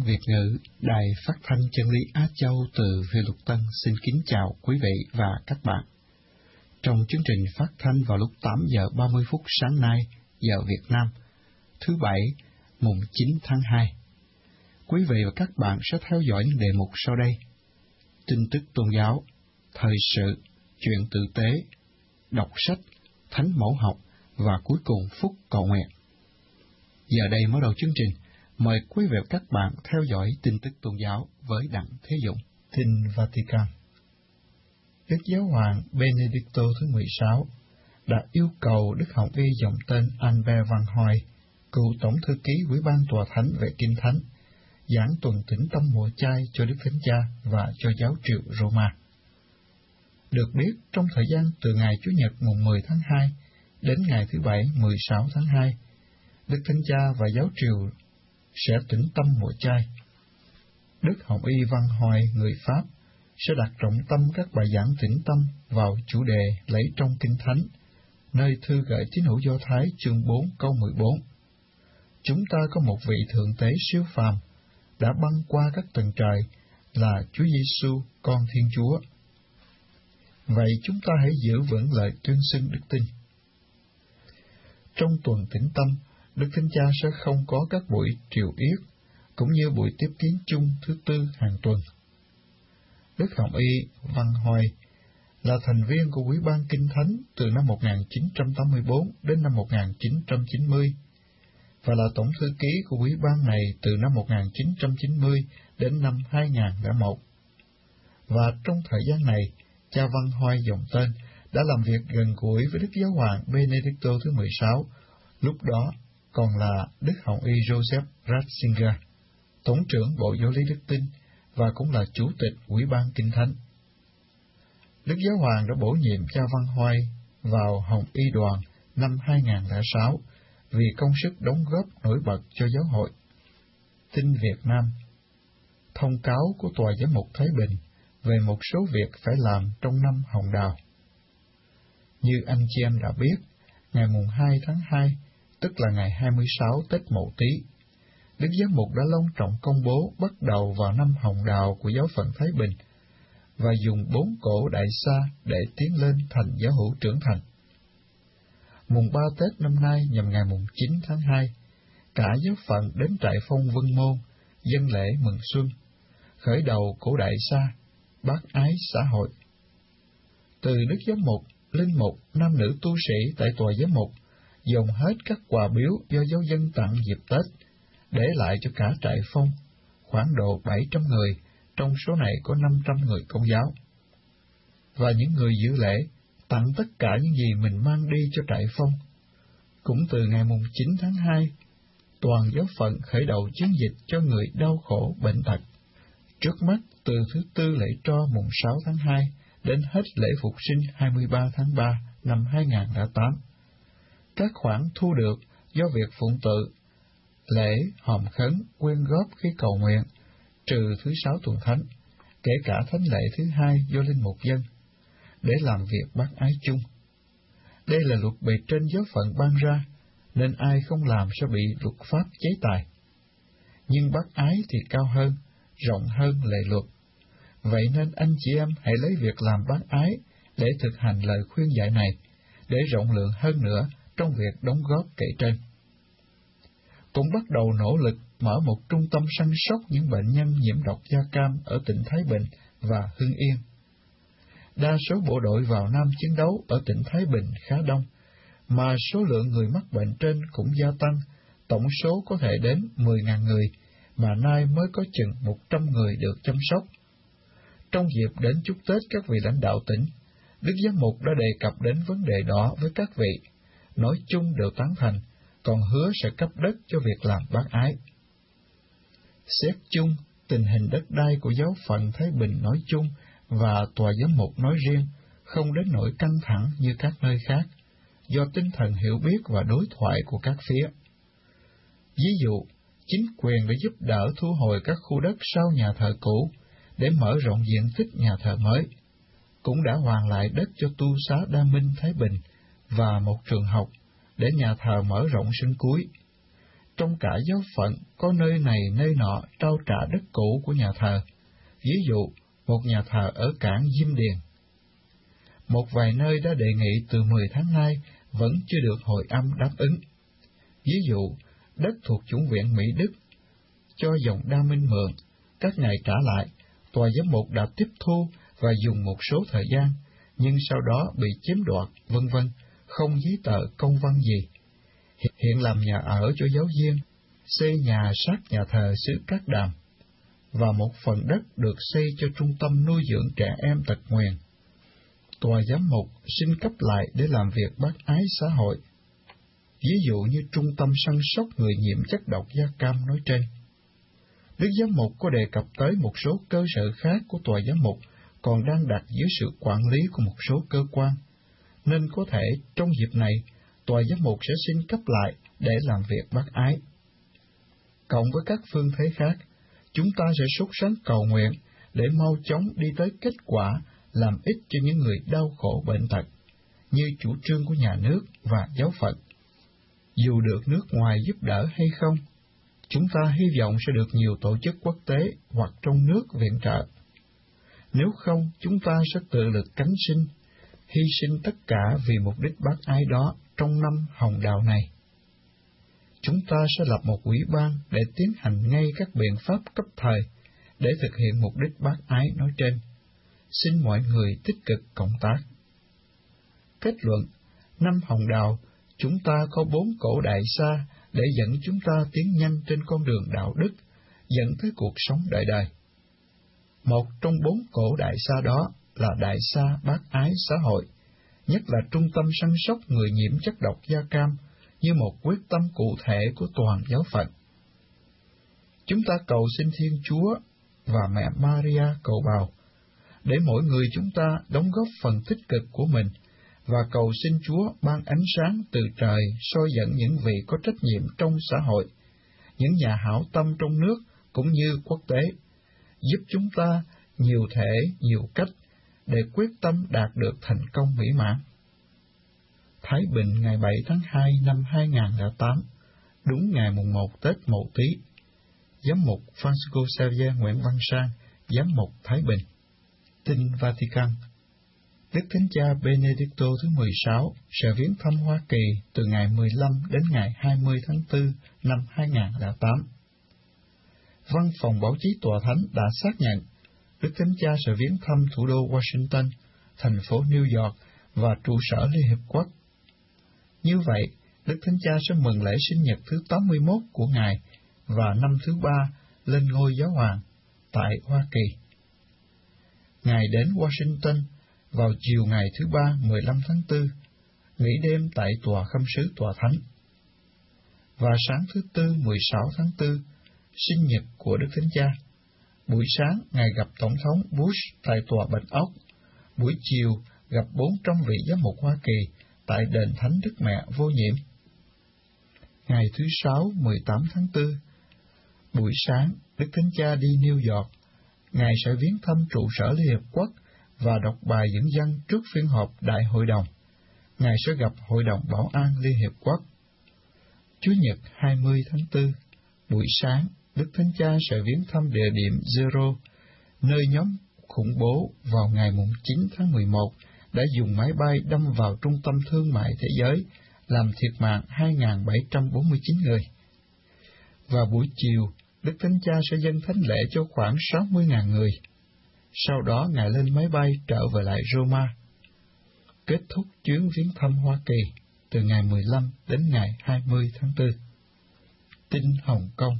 Việt ngữ, Đài Phát thanh Chân lý Á Châu từ Huy Lục Tân xin kính chào quý vị và các bạn. Trong chương trình phát thanh vào lúc 8 giờ 30 phút sáng nay, giờ Việt Nam, thứ Bảy, mùng 9 tháng 2, quý vị và các bạn sẽ theo dõi những đề mục sau đây: tin tức tôn giáo, thời sự, chuyện tử tế, đọc sách, thánh mẫu học và cuối cùng phúc cầu nguyện. Giờ đây mở đầu chương trình, mời quý vị và các bạn theo dõi tin tức tôn giáo với Đặng Thế Dũng. Tin Vatican. Đức Giáo hoàng Benedicto thứ 16 đã yêu cầu Đức Hồng Y dòng tên Albert Van Hoy, cựu tổng thư ký Ủy ban Tòa Thánh về Kinh Thánh, giảng tuần tĩnh tâm mùa chay cho Đức Thánh Cha và cho giáo triều Roma. Được biết, trong thời gian từ ngày Chủ nhật mùng 10 tháng 2 đến ngày thứ Bảy 16 tháng 2, Đức Thánh Cha và giáo triều sẽ tĩnh tâm mùa chay. Đức Hồng Y Văn Hoy, người Pháp, sẽ đặt trọng tâm các bài giảng tĩnh tâm vào chủ đề lấy trong Kinh Thánh, nơi thư gửi tín hữu Do Thái chương 4 câu 14. Chúng ta có một vị thượng tế siêu phàm, đã băng qua các tầng trời, là Chúa Giêsu, con Thiên Chúa. Vậy chúng ta hãy giữ vững lời tuyên xưng đức tin. Trong tuần tĩnh tâm, Đức Thánh Cha sẽ không có các buổi triều yết, cũng như buổi tiếp kiến chung thứ tư hàng tuần. Đức Hồng Y Văn Hoy là thành viên của Ủy ban Kinh Thánh từ năm 1984 đến năm 1990, và là tổng thư ký của Ủy ban này từ năm 1990 đến năm 2001. Và trong thời gian này, cha Văn Hoy dòng tên đã làm việc gần gũi với Đức Giáo hoàng Benedicto thứ 16, lúc đó còn là Đức Hồng Y Joseph Ratzinger, Tổng trưởng Bộ Giáo lý Đức tin và cũng là Chủ tịch Ủy ban Kinh Thánh. Đức Giáo hoàng đã bổ nhiệm cha Văn Hoy vào Hồng Y đoàn năm 2006 vì công sức đóng góp nổi bật cho giáo hội. Tin Việt Nam. Thông cáo của Tòa Giám mục Thái Bình về một số việc phải làm trong năm Hồng Đào. Như anh chị em đã biết, ngày mùng 2 tháng 2, tức là ngày 26 Tết Mậu Tý, Đức Giám mục đã long trọng công bố bắt đầu vào năm Hồng Đào của giáo phận Thái Bình và dùng 4 cổ đại sa để tiến lên thành giáo hữu trưởng thành. Mùng 3 Tết năm nay nhằm ngày mùng 9 tháng 2, cả giáo phận đến trại phong Vân Môn, dân lễ mừng xuân, khởi đầu cổ đại sa, bác ái xã hội. Từ Đức Giám mục, linh mục, nam nữ tu sĩ tại Tòa Giám mục dồn hết các quà biếu do giáo dân tặng dịp Tết, để lại cho cả trại phong, khoảng độ 700 người, trong số này có 500 người Công giáo. Và những người dự lễ tặng tất cả những gì mình mang đi cho trại phong. Cũng từ ngày mùng 9 tháng 2, toàn giáo phận khởi đầu chiến dịch cho người đau khổ bệnh tật. Trước mắt, từ thứ tư lễ tro mùng 6 tháng 2 đến hết lễ Phục sinh 23 tháng 3 năm 2008, các khoản thu được do việc phụng tự, lễ, hòm khấn, quyên góp khi cầu nguyện, trừ thứ 6 tuần thánh, kể cả thánh lễ thứ 2 do linh mục dân, để làm việc bác ái chung. Đây là luật bề trên giáo phận ban ra, nên ai không làm sẽ bị luật pháp chế tài. Nhưng bác ái thì cao hơn, rộng hơn lệ luật. Vậy nên anh chị em hãy lấy việc làm bác ái để thực hành lời khuyên dạy này, để rộng lượng hơn nữa trong việc đóng góp kể trên. Cũng bắt đầu nỗ lực mở một trung tâm săn sóc những bệnh nhân nhiễm độc da cam ở tỉnh Thái Bình và Hưng Yên. Đa số bộ đội vào Nam chiến đấu ở tỉnh Thái Bình khá đông, mà số lượng người mắc bệnh trên cũng gia tăng, tổng số có thể đến 10.000 người, mà nay mới có chừng 100 người được chăm sóc. Trong dịp đến chúc Tết các vị lãnh đạo tỉnh, Đức Giám mục đã đề cập đến vấn đề đó với các vị, nói chung đều tán thành, còn hứa sẽ cấp đất cho việc làm bác ái. Xét chung, tình hình đất đai của giáo phận Thái Bình nói chung và Tòa Giám mục nói riêng không đến nỗi căng thẳng như các nơi khác, do tinh thần hiểu biết và đối thoại của các phía. Ví dụ, chính quyền đã giúp đỡ thu hồi các khu đất sau nhà thờ cũ để mở rộng diện tích nhà thờ mới, cũng đã hoàn lại đất cho tu xá Đa Minh Thái Bình và một trường học để nhà thờ mở rộng sân cuối. trong cả giáo phận có nơi này nơi nọ trao trả đất cũ của nhà thờ, ví dụ một nhà thờ ở cảng Diêm Điền. Một vài nơi đã đề nghị từ 10 tháng nay vẫn chưa được Hội âm đáp ứng. Ví dụ, đất thuộc chủng viện Mỹ Đức, cho dòng Đa Minh mượn, các ngài trả lại, tòa giám mục đã tiếp thu và dùng một số thời gian, nhưng sau đó bị chiếm đoạt, vân vân, không giấy tờ công văn gì. Hiện làm nhà ở cho giáo viên, xây nhà sát nhà thờ xứ Cát Đàm, và một phần đất được xây cho trung tâm nuôi dưỡng trẻ em tật nguyền. Tòa giám mục xin cấp lại để làm việc bác ái xã hội, ví dụ như trung tâm săn sóc người nhiễm chất độc da cam nói trên. Đức giám mục có đề cập tới một số cơ sở khác của tòa giám mục còn đang đặt dưới sự quản lý của một số cơ quan, nên có thể trong dịp này tòa giám mục sẽ xin cấp lại để làm việc bác ái. Cộng với các phương thế khác, chúng ta sẽ sốt sắng cầu nguyện để mau chóng đi tới kết quả làm ích cho những người đau khổ bệnh tật, như chủ trương của nhà nước và giáo phận. Dù được nước ngoài giúp đỡ hay không, chúng ta hy vọng sẽ được nhiều tổ chức quốc tế hoặc trong nước viện trợ. Nếu không, chúng ta sẽ tự lực cánh sinh, hy sinh tất cả vì mục đích bác ái đó trong năm hồng đào này. Chúng ta sẽ lập một ủy ban để tiến hành ngay các biện pháp cấp thời để thực hiện mục đích bác ái nói trên. Xin mọi người tích cực cộng tác. Kết luận, năm hồng đào, chúng ta có 4 cổ đại sa để dẫn chúng ta tiến nhanh trên con đường đạo đức, dẫn tới cuộc sống đời đời. Một trong 4 cổ đại sa đó là đại sa bác ái xã hội, nhất là trung tâm săn sóc người nhiễm chất độc da cam, như một quyết tâm cụ thể của toàn giáo phận. Chúng ta cầu xin Thiên Chúa và Mẹ Maria cầu bào, để mỗi người chúng ta đóng góp phần tích cực của mình, và cầu xin Chúa ban ánh sáng từ trời soi dẫn những vị có trách nhiệm trong xã hội, những nhà hảo tâm trong nước cũng như quốc tế, giúp chúng ta nhiều thể, nhiều cách để quyết tâm đạt được thành công mỹ mãn. Thái Bình ngày 7 tháng 2 năm 2008, đúng ngày mùng 1 Tết Mậu Tý. Giám mục Francisco Xavier Nguyễn Văn Sang, Giám mục Thái Bình. Tin Vatican. Đức Thánh Cha Benedicto thứ 16 sẽ viếng thăm Hoa Kỳ từ ngày 15 đến ngày 20 tháng 4 năm 2008. Văn phòng báo chí Tòa Thánh đã xác nhận Đức Thánh Cha sẽ viếng thăm thủ đô Washington, thành phố New York và trụ sở Liên Hiệp Quốc. Như vậy, Đức Thánh Cha sẽ mừng lễ sinh nhật thứ 81 của Ngài và năm thứ 3 lên ngôi giáo hoàng tại Hoa Kỳ. Ngài đến Washington vào chiều ngày thứ 3 15 tháng 4, nghỉ đêm tại tòa khâm sứ Tòa Thánh. Và sáng thứ Tư 16 tháng 4, sinh nhật của Đức Thánh Cha. Buổi sáng, Ngài gặp Tổng thống Bush tại tòa Bạch Ốc. Buổi chiều, gặp 400 vị giám mục Hoa Kỳ tại đền Thánh Đức Mẹ Vô Nhiễm. Ngày thứ Sáu 18 tháng 4, buổi sáng, Đức Thánh Cha đi New York. Ngài sẽ viếng thăm trụ sở Liên Hiệp Quốc và đọc bài dẫn văn trước phiên họp Đại hội đồng. Ngài sẽ gặp Hội đồng Bảo an Liên Hiệp Quốc. Chủ nhật 20 tháng 4, buổi sáng, Đức Thánh Cha sẽ viếng thăm địa điểm Zero, nơi nhóm khủng bố vào ngày 9 tháng 11 đã dùng máy bay đâm vào trung tâm thương mại thế giới, làm thiệt mạng 2.749 người. Và buổi chiều, Đức Thánh Cha sẽ dâng thánh lễ cho khoảng 60.000 người. Sau đó, Ngài lên máy bay trở về lại Roma. Kết thúc chuyến viếng thăm Hoa Kỳ từ ngày 15 đến ngày 20 tháng 4. Tin Hồng Kông.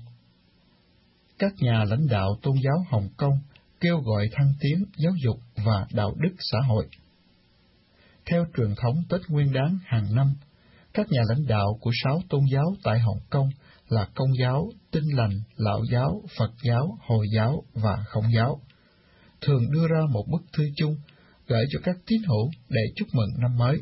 Các nhà lãnh đạo tôn giáo Hồng Kông kêu gọi thăng tiến giáo dục và đạo đức xã hội. Theo truyền thống Tết Nguyên đán hàng năm, các nhà lãnh đạo của 6 tôn giáo tại Hồng Kông là Công giáo, Tin lành, Lão giáo, Phật giáo, Hồi giáo và Không giáo thường đưa ra một bức thư chung gửi cho các tín hữu để chúc mừng năm mới.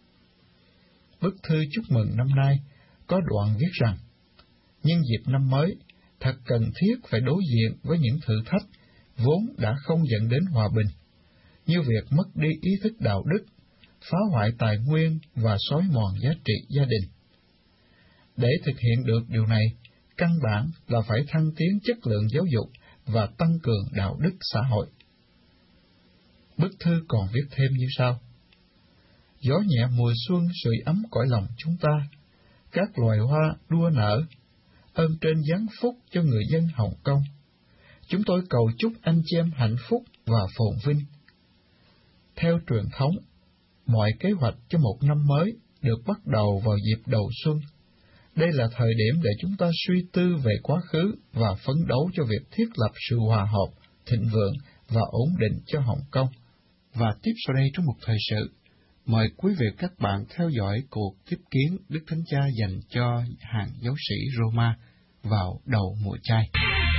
Bức thư chúc mừng năm nay có đoạn viết rằng: nhân dịp năm mới, thật cần thiết phải đối diện với những thử thách vốn đã không dẫn đến hòa bình, như việc mất đi ý thức đạo đức, phá hoại tài nguyên và xói mòn giá trị gia đình. Để thực hiện được điều này, căn bản là phải thăng tiến chất lượng giáo dục và tăng cường đạo đức xã hội. Bức thư còn viết thêm như sau: Gió nhẹ mùa xuân sưởi ấm cõi lòng chúng ta, các loài hoa đua nở, ơn trên giáng phúc cho người dân Hồng Kông. Chúng tôi cầu chúc anh chị em hạnh phúc và phồn vinh. Theo truyền thống, mọi kế hoạch cho một năm mới được bắt đầu vào dịp đầu xuân. Đây là thời điểm để chúng ta suy tư về quá khứ và phấn đấu cho việc thiết lập sự hòa hợp, thịnh vượng và ổn định cho Hồng Kông. Và tiếp sau đây trong một thời sự, mời quý vị các bạn theo dõi cuộc tiếp kiến Đức Thánh Cha dành cho hàng giáo sĩ Roma vào đầu mùa chay.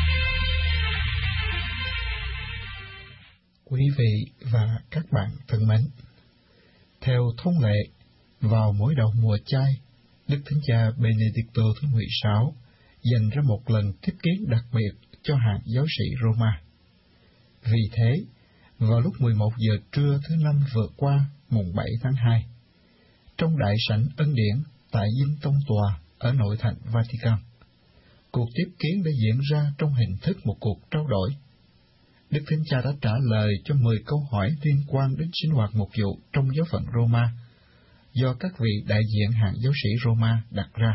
Quý vị và các bạn thân mến, theo thông lệ, vào mỗi đầu mùa chay, Đức Thánh Cha Benedicto thứ 16 dành ra một lần tiếp kiến đặc biệt cho hàng giáo sĩ Roma. Vì thế, vào lúc 11 giờ trưa thứ Năm vừa qua, mùng 7 tháng 2, trong đại sảnh ân điển tại Dinh Tông Tòa ở nội thành Vatican, cuộc tiếp kiến đã diễn ra trong hình thức một cuộc trao đổi. Đức Thánh Cha đã trả lời cho 10 câu hỏi liên quan đến sinh hoạt mục vụ trong giáo phận Roma, do các vị đại diện hàng giáo sĩ Roma đặt ra.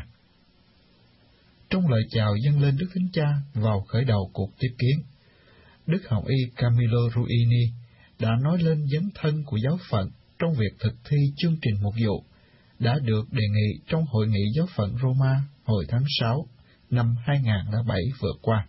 Trong lời chào dâng lên Đức Thánh Cha vào khởi đầu cuộc tiếp kiến, Đức Hồng Y Camillo Ruini đã nói lên dấn thân của giáo phận trong việc thực thi chương trình mục vụ đã được đề nghị trong Hội nghị giáo phận Roma hồi tháng 6 năm 2007 vừa qua.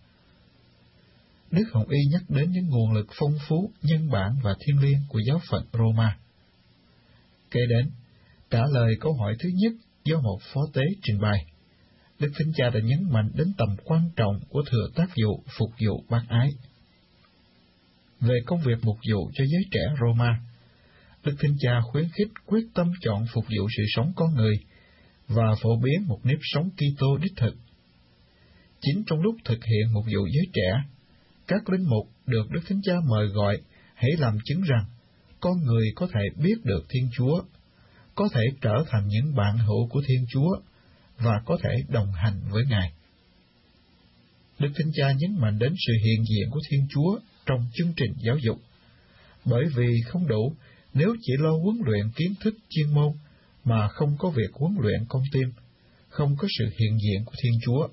Đức Hồng Y nhắc đến những nguồn lực phong phú, nhân bản và thiêng liêng của giáo phận Roma. Kế đến, trả lời câu hỏi thứ nhất do một phó tế trình bày, Đức Thánh Cha đã nhấn mạnh đến tầm quan trọng của thừa tác vụ phục vụ bác ái. Về công việc mục vụ cho giới trẻ Roma, Đức Thánh Cha khuyến khích quyết tâm chọn phục vụ sự sống con người và phổ biến một nếp sống Kitô đích thực. Chính trong lúc thực hiện mục vụ giới trẻ, các linh mục được Đức Thánh Cha mời gọi hãy làm chứng rằng con người có thể biết được Thiên Chúa, có thể trở thành những bạn hữu của Thiên Chúa và có thể đồng hành với Ngài. Đức Thánh Cha nhấn mạnh đến sự hiện diện của Thiên Chúa trong chương trình giáo dục, bởi vì không đủ nếu chỉ lo huấn luyện kiến thức chuyên môn mà không có việc huấn luyện con tim, không có sự hiện diện của Thiên Chúa.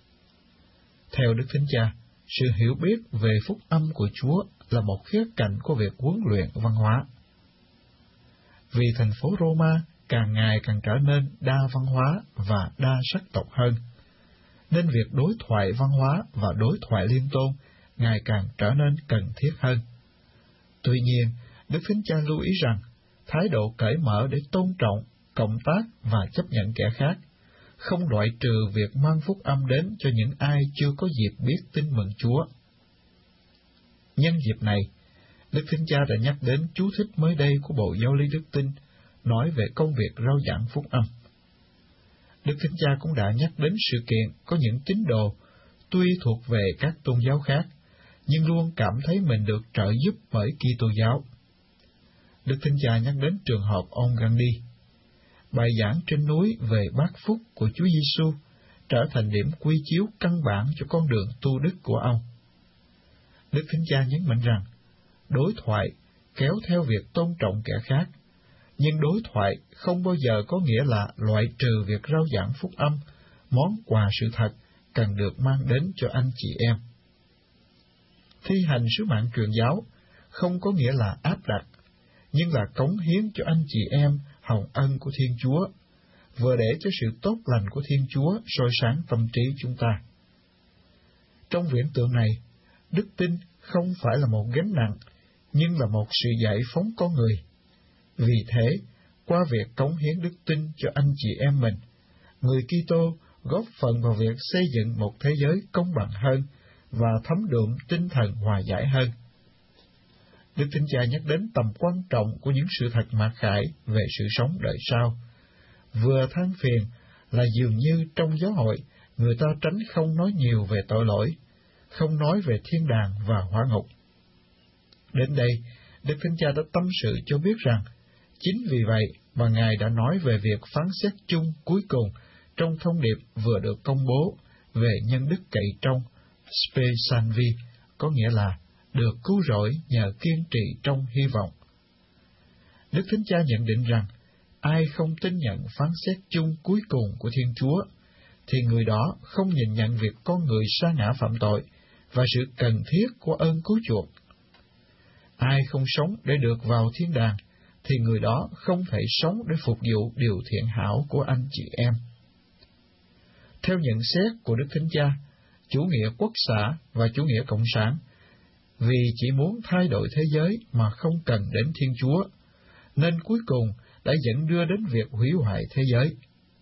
Theo Đức Thánh Cha, sự hiểu biết về phúc âm của Chúa là một khía cạnh của việc huấn luyện văn hóa. Vì thành phố Roma càng ngày càng trở nên đa văn hóa và đa sắc tộc hơn, nên việc đối thoại văn hóa và đối thoại liên tôn ngày càng trở nên cần thiết hơn. Tuy nhiên, Đức Thánh Cha lưu ý rằng, thái độ cởi mở để tôn trọng, cộng tác và chấp nhận kẻ khác, không loại trừ việc mang phúc âm đến cho những ai chưa có dịp biết tin mừng Chúa. Nhân dịp này, Đức Thánh Cha đã nhắc đến chú thích mới đây của Bộ Giáo lý Đức Tin, nói về công việc rao giảng phúc âm. Đức Thánh Cha cũng đã nhắc đến sự kiện có những tín đồ tuy thuộc về các tôn giáo khác, nhưng luôn cảm thấy mình được trợ giúp bởi Kitô giáo. Đức Thánh Cha nhắc đến trường hợp ông Gandhi. Bài giảng trên núi về bát phúc của Chúa Giêsu trở thành điểm quy chiếu căn bản cho con đường tu đức của ông. Đức Thánh Cha nhấn mạnh rằng, đối thoại kéo theo việc tôn trọng kẻ khác, nhưng đối thoại không bao giờ có nghĩa là loại trừ việc rao giảng phúc âm, món quà sự thật cần được mang đến cho anh chị em. Thi hành sứ mạng truyền giáo không có nghĩa là áp đặt, nhưng là cống hiến cho anh chị em hồng ân của Thiên Chúa, vừa để cho sự tốt lành của Thiên Chúa soi sáng tâm trí chúng ta. Trong viễn tượng này, đức tin không phải là một gánh nặng, nhưng là một sự giải phóng con người. Vì thế, qua việc cống hiến đức tin cho anh chị em mình, người Kitô góp phần vào việc xây dựng một thế giới công bằng hơn và thấm đượm tinh thần hòa giải hơn. Đức Thánh Cha nhắc đến tầm quan trọng của những sự thật mặc khải về sự sống đời sau. Vừa than phiền là dường như trong giáo hội, người ta tránh không nói nhiều về tội lỗi, không nói về thiên đàng và hỏa ngục. Đến đây, Đức Thánh Cha đã tâm sự cho biết rằng, chính vì vậy mà Ngài đã nói về việc phán xét chung cuối cùng trong thông điệp vừa được công bố về nhân đức cậy trong Spe Salvi, có nghĩa là được cứu rỗi nhờ kiên trì trong hy vọng. Đức Thánh Cha nhận định rằng, ai không tin nhận phán xét chung cuối cùng của Thiên Chúa, thì người đó không nhìn nhận việc con người sa ngã phạm tội và sự cần thiết của ơn cứu chuộc. Ai không sống để được vào thiên đàng, thì người đó không thể sống để phục vụ điều thiện hảo của anh chị em. Theo nhận xét của Đức Thánh Cha, chủ nghĩa quốc xã và chủ nghĩa cộng sản, vì chỉ muốn thay đổi thế giới mà không cần đến Thiên Chúa, nên cuối cùng đã dẫn đưa đến việc hủy hoại thế giới.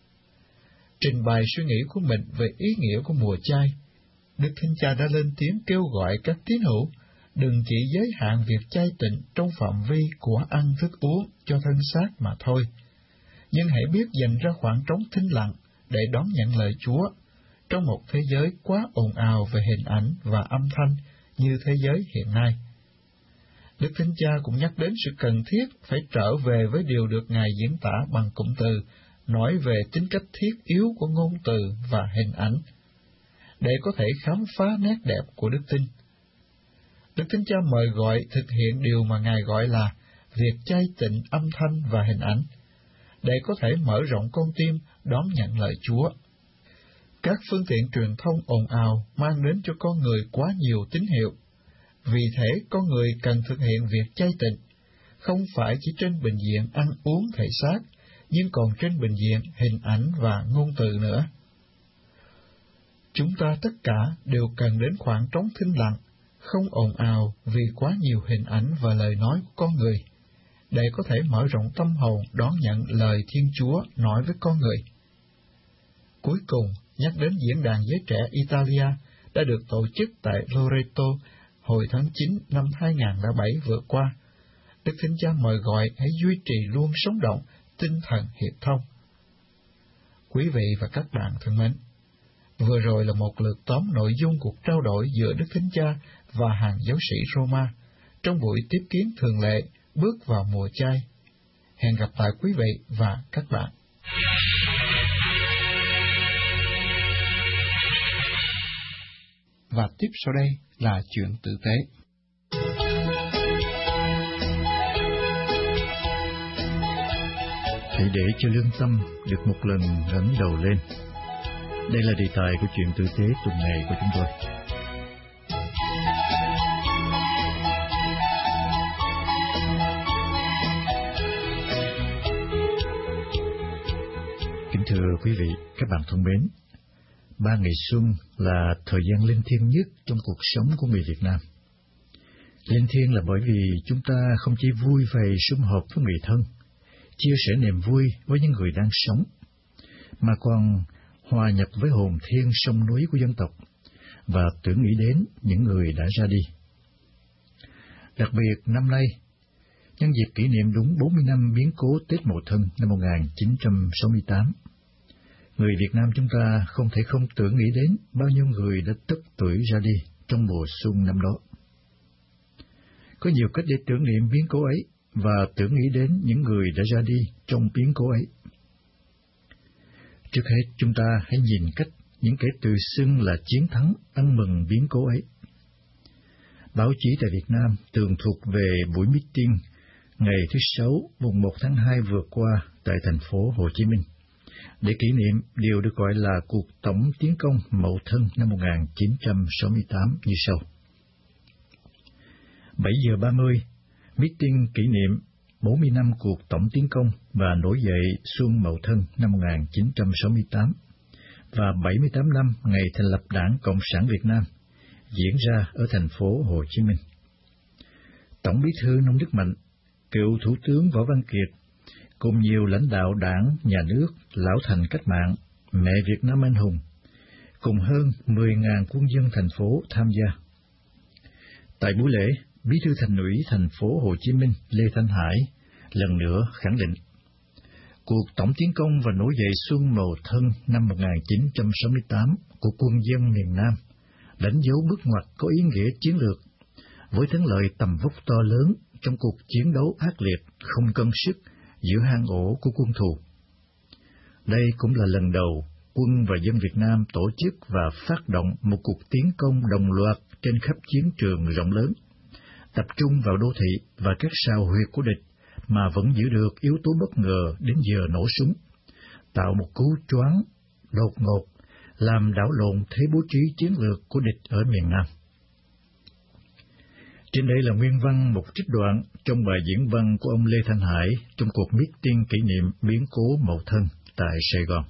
Trình bày suy nghĩ của mình về ý nghĩa của mùa chay, Đức Thánh Cha đã lên tiếng kêu gọi các tín hữu đừng chỉ giới hạn việc chay tịnh trong phạm vi của ăn thức uống cho thân xác mà thôi, nhưng hãy biết dành ra khoảng trống thinh lặng để đón nhận lời Chúa trong một thế giới quá ồn ào về hình ảnh và âm thanh như thế giới hiện nay. Đức Thánh Cha cũng nhắc đến sự cần thiết phải trở về với điều được Ngài diễn tả bằng cụm từ, nói về tính cách thiết yếu của ngôn từ và hình ảnh, để có thể khám phá nét đẹp của đức tin. Đức Thánh Cha mời gọi thực hiện điều mà Ngài gọi là việc chay tịnh âm thanh và hình ảnh, để có thể mở rộng con tim đón nhận lời Chúa. Các phương tiện truyền thông ồn ào mang đến cho con người quá nhiều tín hiệu. Vì thế, con người cần thực hiện việc chay tịnh, không phải chỉ trên bình diện ăn uống thể xác, nhưng còn trên bình diện hình ảnh và ngôn từ nữa. Chúng ta tất cả đều cần đến khoảng trống thinh lặng, không ồn ào vì quá nhiều hình ảnh và lời nói của con người, để có thể mở rộng tâm hồn đón nhận lời Thiên Chúa nói với con người. Cuối cùng, nhắc đến diễn đàn giới trẻ Italia đã được tổ chức tại Loreto hồi tháng 9 năm 2007 vừa qua. Đức Thánh Cha mời gọi hãy duy trì luôn sống động tinh thần hiệp thông. Quý vị và các bạn thân mến, vừa rồi là một lượt tóm nội dung cuộc trao đổi giữa Đức Thánh Cha và hàng giáo sĩ Roma trong buổi tiếp kiến thường lệ bước vào mùa chay. Hẹn gặp lại quý vị và các bạn. Và tiếp sau đây là chuyện tử tế. Hãy để cho lương tâm được một lần ngẩng đầu lên. Đây là đề tài của chuyện tử tế tuần này của chúng tôi. Kính thưa quý vị, các bạn thân mến, 3 ngày xuân là thời gian linh thiêng nhất trong cuộc sống của người Việt Nam. Linh thiêng là bởi vì chúng ta không chỉ vui về sum họp với người thân, chia sẻ niềm vui với những người đang sống, mà còn hòa nhập với hồn thiêng sông núi của dân tộc và tưởng nghĩ đến những người đã ra đi. Đặc biệt năm nay, nhân dịp kỷ niệm đúng 40 năm biến cố Tết Mậu Thân năm 1968, người Việt Nam chúng ta không thể không tưởng nghĩ đến bao nhiêu người đã tức tuổi ra đi trong mùa xuân năm đó. Có nhiều cách để tưởng niệm biến cố ấy và tưởng nghĩ đến những người đã ra đi trong biến cố ấy. Trước hết, chúng ta hãy nhìn cách những kẻ tự xưng là chiến thắng ăn mừng biến cố ấy. Báo chí tại Việt Nam tường thuật về buổi meeting ngày thứ Sáu, mùng 1 tháng 2 vừa qua tại thành phố Hồ Chí Minh, để kỷ niệm điều được gọi là cuộc tổng tiến công Mậu Thân năm 1968 như sau. 7 giờ 30, meeting kỷ niệm 40 năm cuộc tổng tiến công và nổi dậy xuân Mậu Thân năm 1968 và 78 năm ngày thành lập Đảng Cộng sản Việt Nam diễn ra ở thành phố Hồ Chí Minh. Tổng bí thư Nông Đức Mạnh, cựu Thủ tướng Võ Văn Kiệt, cùng nhiều lãnh đạo đảng, nhà nước, lão thành cách mạng, mẹ Việt Nam anh hùng, cùng hơn 10.000 quân dân thành phố tham gia. Tại buổi lễ, Bí thư Thành ủy thành phố Hồ Chí Minh Lê Thanh Hải lần nữa khẳng định, cuộc tổng tiến công và nổi dậy xuân Mậu Thân năm 1968 của quân dân miền Nam đánh dấu bước ngoặt có ý nghĩa chiến lược, với thắng lợi tầm vóc to lớn trong cuộc chiến đấu ác liệt không cân sức giữa hang ổ của quân thù. Đây cũng là lần đầu quân và dân Việt Nam tổ chức và phát động một cuộc tiến công đồng loạt trên khắp chiến trường rộng lớn, tập trung vào đô thị và các sao huyệt của địch mà vẫn giữ được yếu tố bất ngờ đến giờ nổ súng, tạo một cú choáng đột ngột, làm đảo lộn thế bố trí chiến lược của địch ở miền Nam. Trên đây là nguyên văn một trích đoạn trong bài diễn văn của ông Lê Thanh Hải trong cuộc meeting kỷ niệm biến cố Mậu Thân tại Sài Gòn.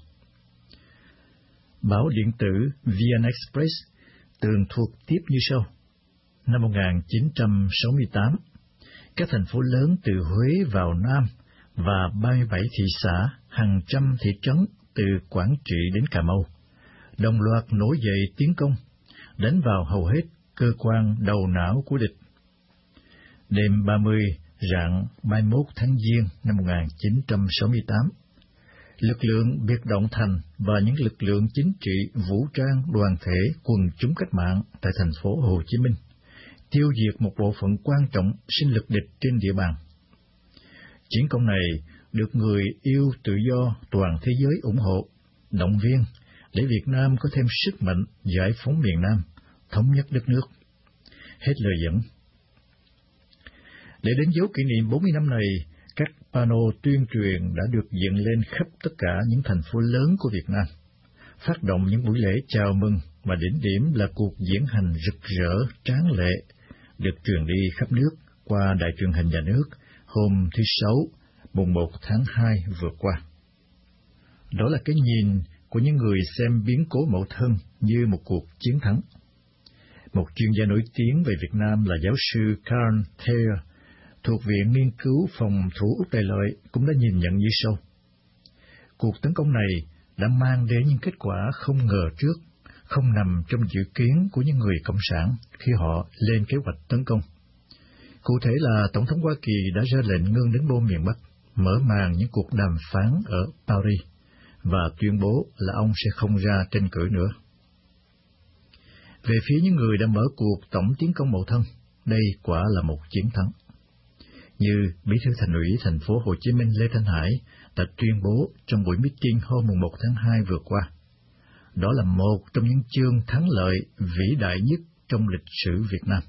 Báo điện tử VN Express tường thuật tiếp như sau. Năm 1968, các thành phố lớn từ Huế vào Nam và 37 thị xã, hàng trăm thị trấn từ Quảng Trị đến Cà Mau đồng loạt nổi dậy tiến công, đánh vào hầu hết cơ quan đầu não của địch. Đêm 30 rạng 31 tháng Giêng năm 1968, lực lượng biệt động thành và những lực lượng chính trị, vũ trang, đoàn thể, quần chúng cách mạng tại thành phố Hồ Chí Minh tiêu diệt một bộ phận quan trọng sinh lực địch trên địa bàn. Chiến công này được người yêu tự do toàn thế giới ủng hộ, động viên để Việt Nam có thêm sức mạnh giải phóng miền Nam, thống nhất đất nước. Hết lời dẫn. Để đánh dấu kỷ niệm 40 năm này, các pano tuyên truyền đã được dựng lên khắp tất cả những thành phố lớn của Việt Nam, phát động những buổi lễ chào mừng mà đỉnh điểm là cuộc diễn hành rực rỡ, tráng lệ, được truyền đi khắp nước qua đài truyền hình nhà nước hôm thứ Sáu, mùng 1 tháng 2 vừa qua. Đó là cái nhìn của những người xem biến cố Mậu Thân như một cuộc chiến thắng. Một chuyên gia nổi tiếng về Việt Nam là giáo sư Carl Thayer, thuộc Viện Nghiên cứu Phòng thủ Úc Đại Lợi, cũng đã nhìn nhận như sau. Cuộc tấn công này đã mang đến những kết quả không ngờ trước, không nằm trong dự kiến của những người Cộng sản khi họ lên kế hoạch tấn công. Cụ thể là Tổng thống Hoa Kỳ đã ra lệnh ngưng đánh bom miền Bắc, mở màn những cuộc đàm phán ở Paris, và tuyên bố là ông sẽ không ra tranh cử nữa. Về phía những người đã mở cuộc tổng tiến công Mậu Thân, đây quả là một chiến thắng. Như Bí thư Thành ủy thành phố Hồ Chí Minh Lê Thanh Hải đã tuyên bố trong buổi meeting hôm 1 tháng 2 vừa qua. Đó là một trong những chương thắng lợi vĩ đại nhất trong lịch sử Việt Nam.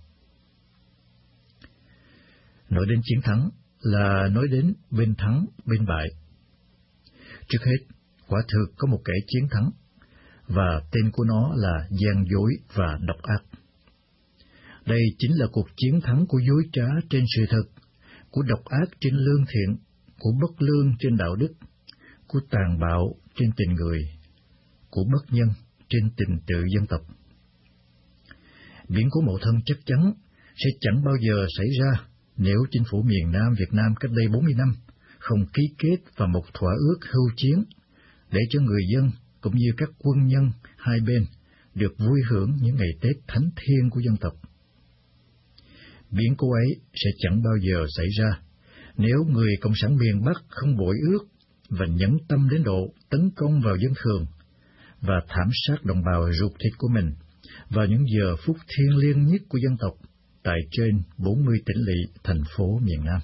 Nói đến chiến thắng là nói đến bên thắng, bên bại. Trước hết, quả thực có một kẻ chiến thắng, và tên của nó là gian dối và độc ác. Đây chính là cuộc chiến thắng của dối trá trên sự thật, của độc ác trên lương thiện, của bất lương trên đạo đức, của tàn bạo trên tình người, của bất nhân trên tình tự dân tộc. Biến cố Mậu Thân chắc chắn sẽ chẳng bao giờ xảy ra nếu chính phủ miền Nam Việt Nam cách đây 40 năm không ký kết vào một thỏa ước hưu chiến để cho người dân cũng như các quân nhân hai bên được vui hưởng những ngày Tết thánh thiêng của dân tộc. Biến cố ấy sẽ chẳng bao giờ xảy ra nếu người Cộng sản miền Bắc không bội ước và nhẫn tâm đến độ tấn công vào dân thường và thảm sát đồng bào ruột thịt của mình vào những giờ phút thiêng liêng nhất của dân tộc tại trên 40 tỉnh lỵ thành phố miền Nam.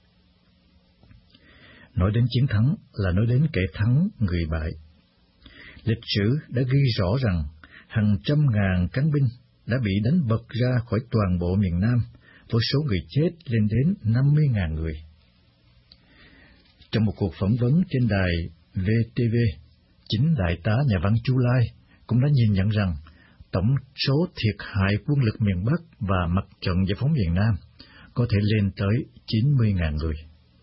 Nói đến chiến thắng là nói đến kẻ thắng người bại. Lịch sử đã ghi rõ rằng hàng trăm ngàn cán binh đã bị đánh bật ra khỏi toàn bộ miền Nam, với số người chết lên đến 50.000 người. Trong một cuộc phỏng vấn trên đài VTV, chính đại tá nhà văn Chu Lai cũng đã nhìn nhận rằng tổng số thiệt hại quân lực miền Bắc và mặt trận giải phóng miền Nam có thể lên tới 90.000 người.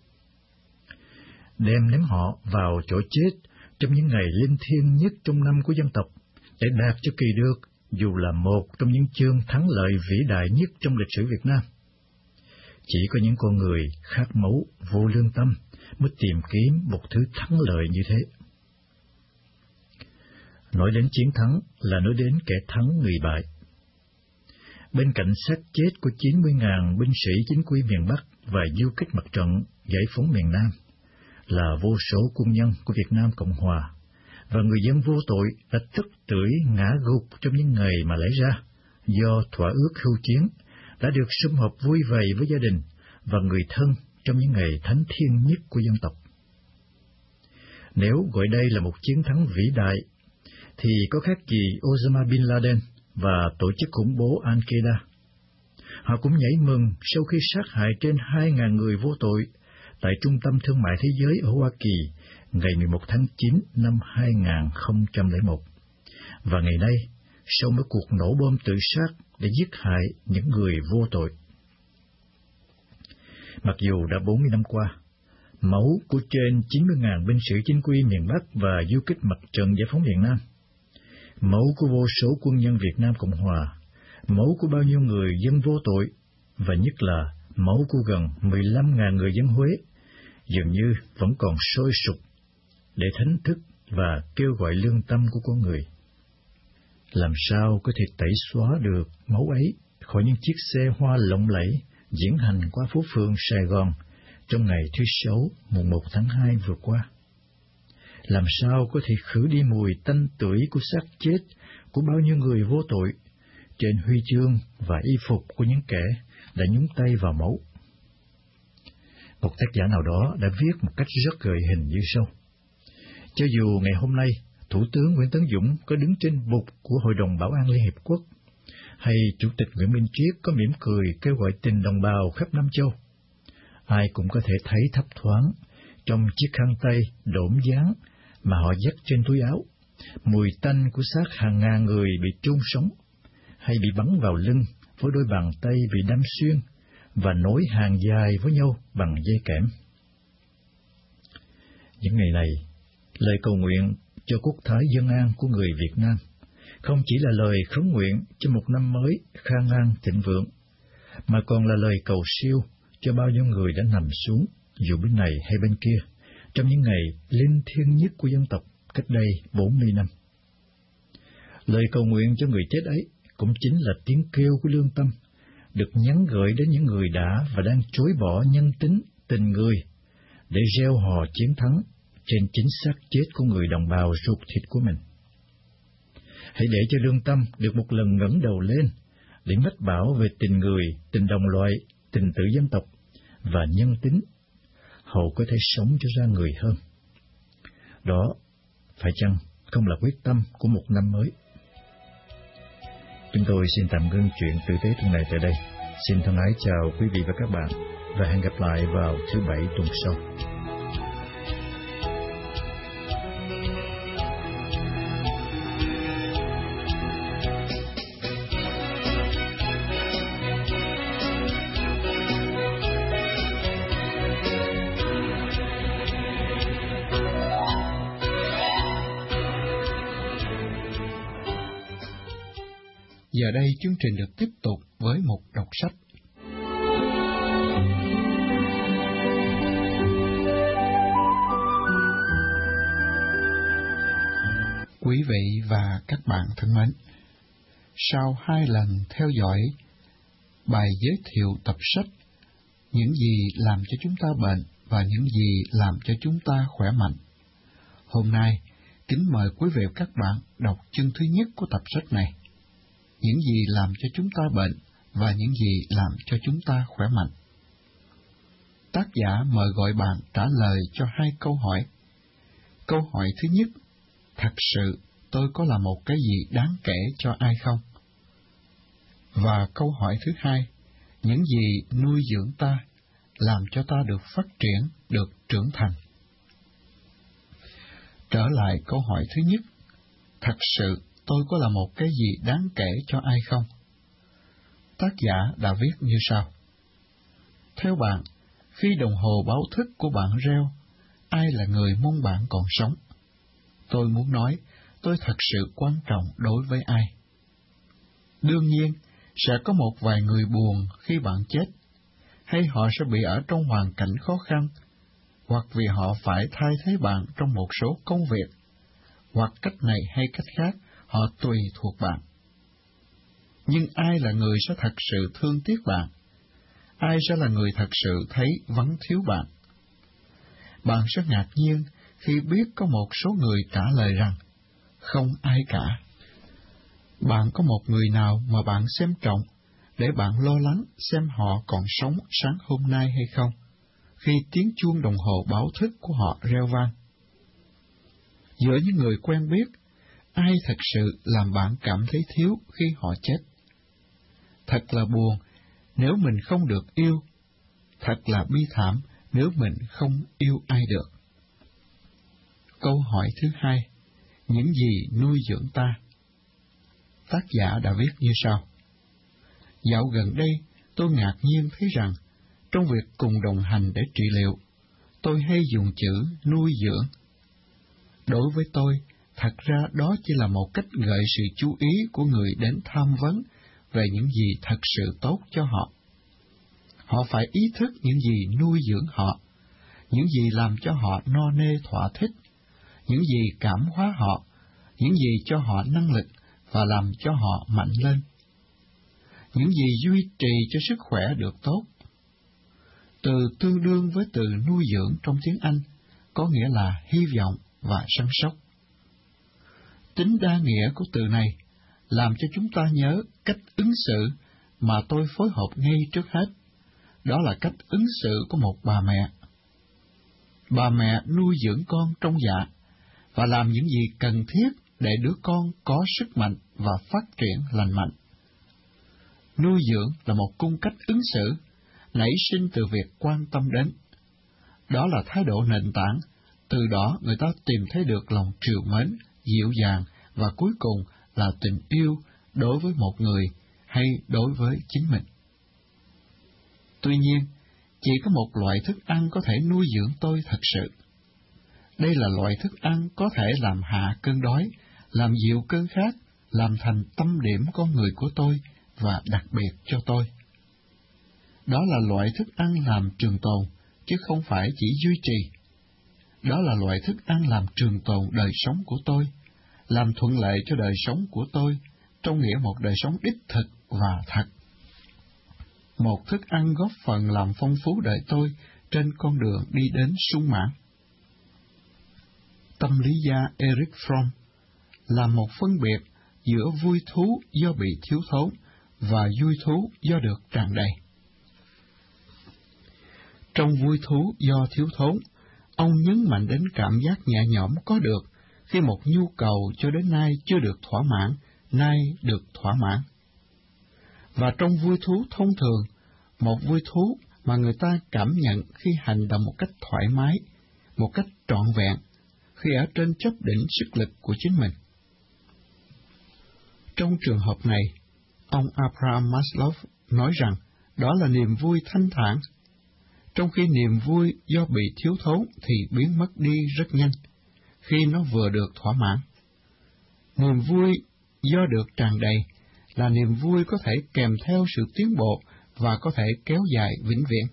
Đem ném họ vào chỗ chết trong những ngày linh thiêng nhất trong năm của dân tộc để đạt cho kỳ được dù là một trong những chương thắng lợi vĩ đại nhất trong lịch sử Việt Nam. Chỉ có những con người khát máu, vô lương tâm mới tìm kiếm một thứ thắng lợi như thế. Nói đến chiến thắng là nói đến kẻ thắng người bại. Bên cạnh xác chết của 90.000 binh sĩ chính quy miền Bắc và du kích mặt trận giải phóng miền Nam là vô số quân nhân của Việt Nam Cộng Hòa và người dân vô tội đã tức tưởi ngã gục trong những ngày mà lẽ ra do thỏa ước hưu chiến đã được sum họp vui vầy với gia đình và người thân trong những ngày thánh thiêng nhất của dân tộc. Nếu gọi đây là một chiến thắng vĩ đại thì có khác gì Osama Bin Laden và tổ chức khủng bố Al-Qaeda. Họ cũng nhảy mừng sau khi sát hại trên 2.000 người vô tội tại Trung tâm Thương mại Thế giới ở Hoa Kỳ ngày 11 tháng 9 năm 2001. Và ngày nay, sau mấy cuộc nổ bom tự sát để giết hại những người vô tội. Mặc dù đã 40 năm qua, máu của trên 90.000 binh sĩ chính quy miền Bắc và du kích mặt trận giải phóng miền Nam, máu của vô số quân nhân Việt Nam Cộng Hòa, máu của bao nhiêu người dân vô tội, và nhất là máu của gần 15.000 người dân Huế, dường như vẫn còn sôi sục để thánh thức và kêu gọi lương tâm của con người. Làm sao có thể tẩy xóa được máu ấy khỏi những chiếc xe hoa lộng lẫy diễn hành qua phố phường Sài Gòn trong ngày thứ Sáu mùng 1 tháng 2 vừa qua? Làm sao có thể khử đi mùi tanh tưởi của xác chết của bao nhiêu người vô tội trên huy chương và y phục của những kẻ đã nhúng tay vào máu? Một tác giả nào đó đã viết một cách rất gợi hình như sau: cho dù ngày hôm nay Thủ tướng Nguyễn Tấn Dũng có đứng trên bục của Hội đồng Bảo an Liên Hiệp Quốc, hay Chủ tịch Nguyễn Minh Triết có mỉm cười kêu gọi tình đồng bào khắp Nam Châu, ai cũng có thể thấy thấp thoáng trong chiếc khăn tay đổm dáng mà họ dắt trên túi áo, mùi tanh của xác hàng ngàn người bị chôn sống, hay bị bắn vào lưng với đôi bàn tay bị đâm xuyên và nối hàng dài với nhau bằng dây kẽm. Những ngày này, lời cầu nguyện cho quốc thái dân an của người Việt Nam không chỉ là lời khấn nguyện cho một năm mới khang an thịnh vượng, mà còn là lời cầu siêu cho bao nhiêu người đã nằm xuống, dù bên này hay bên kia, trong những ngày linh thiêng nhất của dân tộc cách đây 40 năm. Lời cầu nguyện cho người chết ấy cũng chính là tiếng kêu của lương tâm, được nhắn gửi đến những người đã và đang chối bỏ nhân tính, tình người, để reo hò chiến thắng trên chính xác chết của người đồng bào ruột thịt của mình. Hãy để cho lương tâm được một lần ngẩng đầu lên, để mách bảo về tình người, tình đồng loại, tình tự dân tộc và nhân tính, hầu có thể sống cho ra người hơn. Đó, phải chăng không là quyết tâm của một năm mới? Chúng tôi xin tạm ngưng chuyện tử tế tuần này tại đây. Xin thân ái chào quý vị và các bạn, và hẹn gặp lại vào thứ Bảy tuần sau. Giờ đây chương trình được tiếp tục với một đọc sách. Quý vị và các bạn thân mến, sau 2 lần theo dõi bài giới thiệu tập sách Những gì làm cho chúng ta bệnh và những gì làm cho chúng ta khỏe mạnh, hôm nay kính mời quý vị và các bạn đọc chương thứ nhất của tập sách này. Những gì làm cho chúng ta bệnh và những gì làm cho chúng ta khỏe mạnh. Tác giả mời gọi bạn trả lời cho 2 câu hỏi. Câu hỏi thứ nhất: thật sự tôi có là một cái gì đáng kể cho ai không? Và câu hỏi thứ 2: những gì nuôi dưỡng ta, làm cho ta được phát triển, được trưởng thành? Trở lại câu hỏi thứ nhất: thật sự tôi có là một cái gì đáng kể cho ai không? Tác giả đã viết như sau: theo bạn, khi đồng hồ báo thức của bạn reo, ai là người mong bạn còn sống? Tôi muốn nói, tôi thật sự quan trọng đối với ai? Đương nhiên, sẽ có một vài người buồn khi bạn chết, hay họ sẽ bị ở trong hoàn cảnh khó khăn, hoặc vì họ phải thay thế bạn trong một số công việc, hoặc cách này hay cách khác, họ tùy thuộc bạn. Nhưng ai là người sẽ thật sự thương tiếc bạn? Ai sẽ là người thật sự thấy vắng thiếu bạn? Bạn sẽ ngạc nhiên khi biết có một số người trả lời rằng, không ai cả. Bạn có một người nào mà bạn xem trọng, để bạn lo lắng xem họ còn sống sáng hôm nay hay không, khi tiếng chuông đồng hồ báo thức của họ reo vang? Giữa những người quen biết, ai thật sự làm bạn cảm thấy thiếu khi họ chết. Thật là buồn nếu mình không được yêu, thật là bi thảm nếu mình không yêu ai được. Câu hỏi thứ hai, những gì nuôi dưỡng ta? Tác giả đã viết như sau. Dạo gần đây, tôi ngạc nhiên thấy rằng, trong việc cùng đồng hành để trị liệu, tôi hay dùng chữ nuôi dưỡng. Đối với tôi, thật ra đó chỉ là một cách gợi sự chú ý của người đến tham vấn về những gì thật sự tốt cho họ. Họ phải ý thức những gì nuôi dưỡng họ, những gì làm cho họ no nê thỏa thích, những gì cảm hóa họ, những gì cho họ năng lực và làm cho họ mạnh lên, những gì duy trì cho sức khỏe được tốt. Từ tương đương với từ nuôi dưỡng trong tiếng Anh có nghĩa là hy vọng và săn sóc. Tính đa nghĩa của từ này làm cho chúng ta nhớ cách ứng xử mà tôi phối hợp ngay trước hết. Đó là cách ứng xử của một bà mẹ. Bà mẹ nuôi dưỡng con trong dạ và làm những gì cần thiết để đứa con có sức mạnh và phát triển lành mạnh. Nuôi dưỡng là một cung cách ứng xử nảy sinh từ việc quan tâm đến. Đó là thái độ nền tảng, từ đó người ta tìm thấy được lòng trìu mến, dịu dàng và cuối cùng là tình yêu đối với một người hay đối với chính mình. Tuy nhiên, chỉ có một loại thức ăn có thể nuôi dưỡng tôi thật sự. Đây là loại thức ăn có thể làm hạ cơn đói, làm dịu cơn khát, làm thành tâm điểm con người của tôi và đặc biệt cho tôi. Đó là loại thức ăn làm trường tồn, chứ không phải chỉ duy trì. Đó là loại thức ăn làm trường tồn đời sống của tôi, làm thuận lợi cho đời sống của tôi, trong nghĩa một đời sống đích thực và thật. Một thức ăn góp phần làm phong phú đời tôi trên con đường đi đến sung mãn. Tâm lý gia Erich Fromm làm một phân biệt giữa vui thú do bị thiếu thốn và vui thú do được tràn đầy. Trong vui thú do thiếu thốn, ông nhấn mạnh đến cảm giác nhẹ nhõm có được khi một nhu cầu cho đến nay chưa được thỏa mãn, nay được thỏa mãn. Và trong vui thú thông thường, một vui thú mà người ta cảm nhận khi hành động một cách thoải mái, một cách trọn vẹn, khi ở trên chóp đỉnh sức lực của chính mình. Trong trường hợp này, ông Abraham Maslow nói rằng đó là niềm vui thanh thản, trong khi niềm vui do bị thiếu thốn thì biến mất đi rất nhanh, khi nó vừa được thỏa mãn. Niềm vui do được tràn đầy là niềm vui có thể kèm theo sự tiến bộ và có thể kéo dài vĩnh viễn.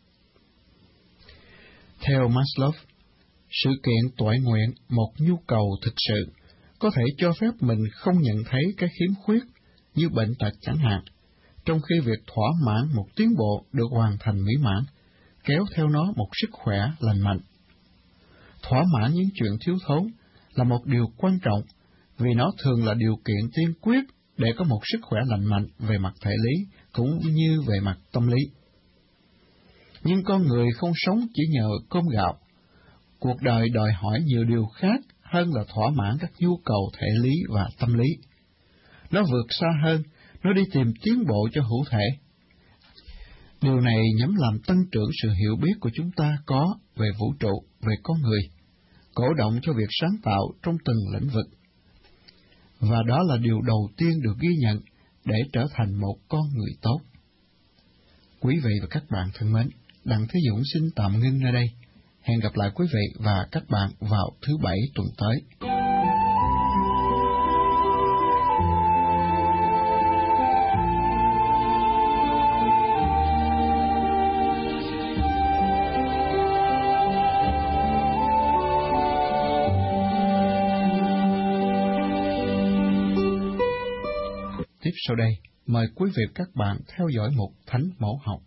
Theo Maslow, sự kiện toại nguyện, một nhu cầu thực sự, có thể cho phép mình không nhận thấy cái khiếm khuyết như bệnh tật chẳng hạn, trong khi việc thỏa mãn một tiến bộ được hoàn thành mỹ mãn, kéo theo nó một sức khỏe lành mạnh. Thỏa mãn những chuyện thiếu thốn là một điều quan trọng, vì nó thường là điều kiện tiên quyết để có một sức khỏe lành mạnh về mặt thể lý cũng như về mặt tâm lý. Nhưng con người không sống chỉ nhờ cơm gạo. Cuộc đời đòi hỏi nhiều điều khác hơn là thỏa mãn các nhu cầu thể lý và tâm lý. Nó vượt xa hơn, nó đi tìm tiến bộ cho hữu thể. Điều này nhằm làm tăng trưởng sự hiểu biết của chúng ta có về vũ trụ, về con người, cổ động cho việc sáng tạo trong từng lĩnh vực. Và đó là điều đầu tiên được ghi nhận để trở thành một con người tốt. Quý vị và các bạn thân mến, Đặng Thế Dũng xin tạm ngưng nơi đây. Hẹn gặp lại quý vị và các bạn vào thứ Bảy tuần tới. Tiếp sau đây, mời quý vị và các bạn theo dõi mục Thánh Mẫu Học.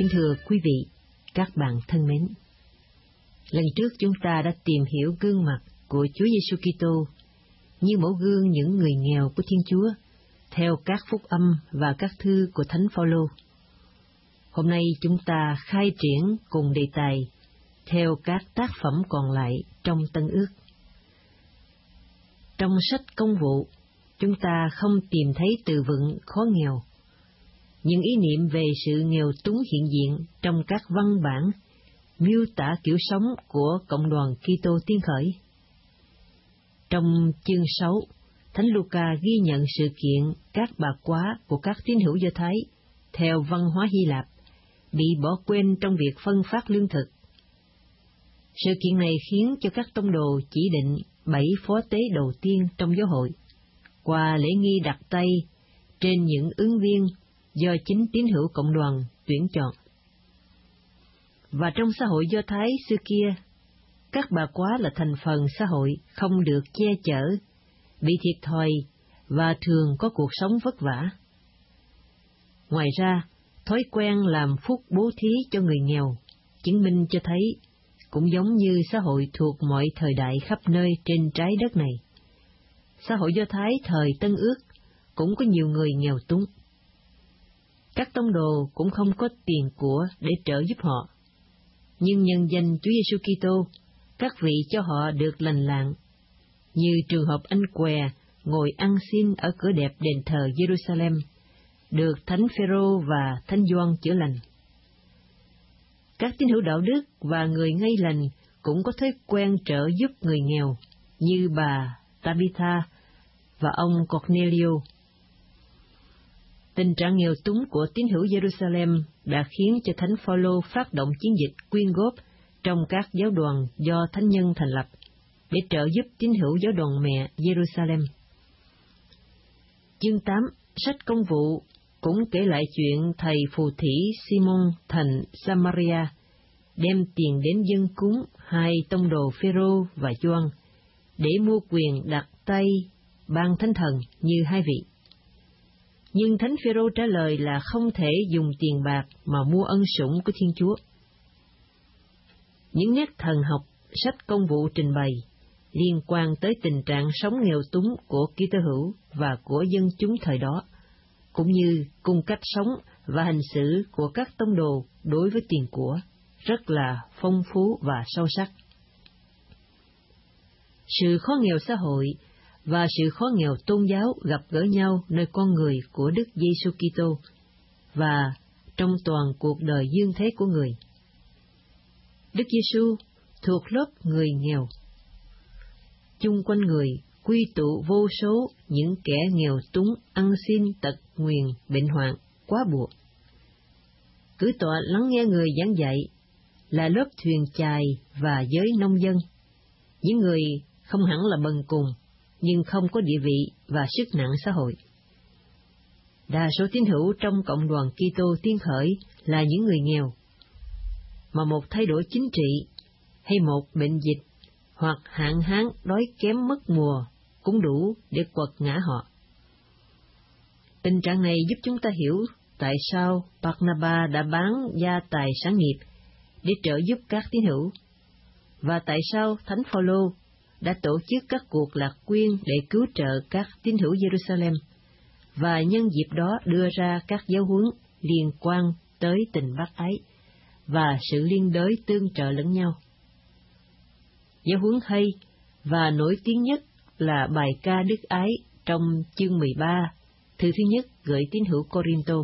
Kính thưa quý vị, các bạn thân mến, lần trước chúng ta đã tìm hiểu gương mặt của Chúa Giêsu Kitô như mẫu gương những người nghèo của Thiên Chúa, theo các phúc âm và các thư của Thánh Phaolô. Hôm nay chúng ta khai triển cùng đề tài theo các tác phẩm còn lại trong Tân Ước. Trong sách Công vụ, chúng ta không tìm thấy từ vựng khó nghèo, nhưng ý niệm về sự nghèo túng hiện diện trong các văn bản miêu tả kiểu sống của cộng đoàn Kitô tiên khởi. Trong chương 6, Thánh Luca ghi nhận sự kiện các bà quá của các tín hữu Do Thái theo văn hóa Hy Lạp bị bỏ quên trong việc phân phát lương thực. Sự kiện này khiến cho các tông đồ chỉ định 7 phó tế đầu tiên trong giáo hội, qua lễ nghi đặt tay trên những ứng viên do chính tín hữu cộng đoàn tuyển chọn. Và trong xã hội Do Thái xưa kia, các bà quá là thành phần xã hội không được che chở, bị thiệt thòi và thường có cuộc sống vất vả. Ngoài ra, thói quen làm phúc bố thí cho người nghèo chứng minh cho thấy, cũng giống như xã hội thuộc mọi thời đại khắp nơi trên trái đất này, xã hội Do Thái thời Tân Ước cũng có nhiều người nghèo túng. Các tông đồ cũng không có tiền của để trợ giúp họ, nhưng nhân danh Chúa Giêsu Kitô, các vị cho họ được lành lặn, như trường hợp anh què ngồi ăn xin ở cửa đẹp đền thờ Jerusalem, được Thánh Phêrô và Thánh Gioan chữa lành. Các tín hữu đạo đức và người ngay lành cũng có thói quen trợ giúp người nghèo, như bà Tabitha và ông Cornelio. Tình trạng nghèo túng của tín hữu Jerusalem đã khiến cho Thánh Phaolô phát động chiến dịch quyên góp trong các giáo đoàn do thánh nhân thành lập để trợ giúp tín hữu giáo đoàn mẹ Jerusalem. Chương 8, sách Công vụ cũng kể lại chuyện thầy phù thủy Simon thành Samaria đem tiền đến dâng cúng hai tông đồ Phêrô và Gioan để mua quyền đặt tay ban thánh thần như hai vị. Nhưng Thánh Phêrô trả lời là không thể dùng tiền bạc mà mua ân sủng của Thiên Chúa. Những nét thần học sách Công vụ trình bày liên quan tới tình trạng sống nghèo túng của Kitô hữu và của dân chúng thời đó, cũng như cung cách sống và hành xử của các tông đồ đối với tiền của, rất là phong phú và sâu sắc. Sự khó nghèo xã hội và sự khó nghèo tôn giáo gặp gỡ nhau nơi con người của Đức Giêsu Kitô và trong toàn cuộc đời dương thế của người. Đức Giêsu thuộc lớp người nghèo. Chung quanh người quy tụ vô số những kẻ nghèo túng, ăn xin, tật nguyền, bệnh hoạn, quá buộc. Cử tọa lắng nghe người giảng dạy là lớp thuyền chài và giới nông dân, những người không hẳn là bần cùng, nhưng không có địa vị và sức nặng xã hội. Đa số tín hữu trong cộng đoàn Kitô tiên khởi là những người nghèo, mà một thay đổi chính trị hay một bệnh dịch hoặc hạn hán đói kém mất mùa cũng đủ để quật ngã họ. Tình trạng này giúp chúng ta hiểu tại sao Barnaba đã bán gia tài sản nghiệp để trợ giúp các tín hữu, và tại sao Thánh Phaolô đã tổ chức các cuộc lạc quyên để cứu trợ các tín hữu Jerusalem, và nhân dịp đó đưa ra các giáo huấn liên quan tới tình bác ái và sự liên đới tương trợ lẫn nhau. Giáo huấn hay và nổi tiếng nhất là bài ca đức ái trong chương 13, thư thứ nhất gửi tín hữu Corinto.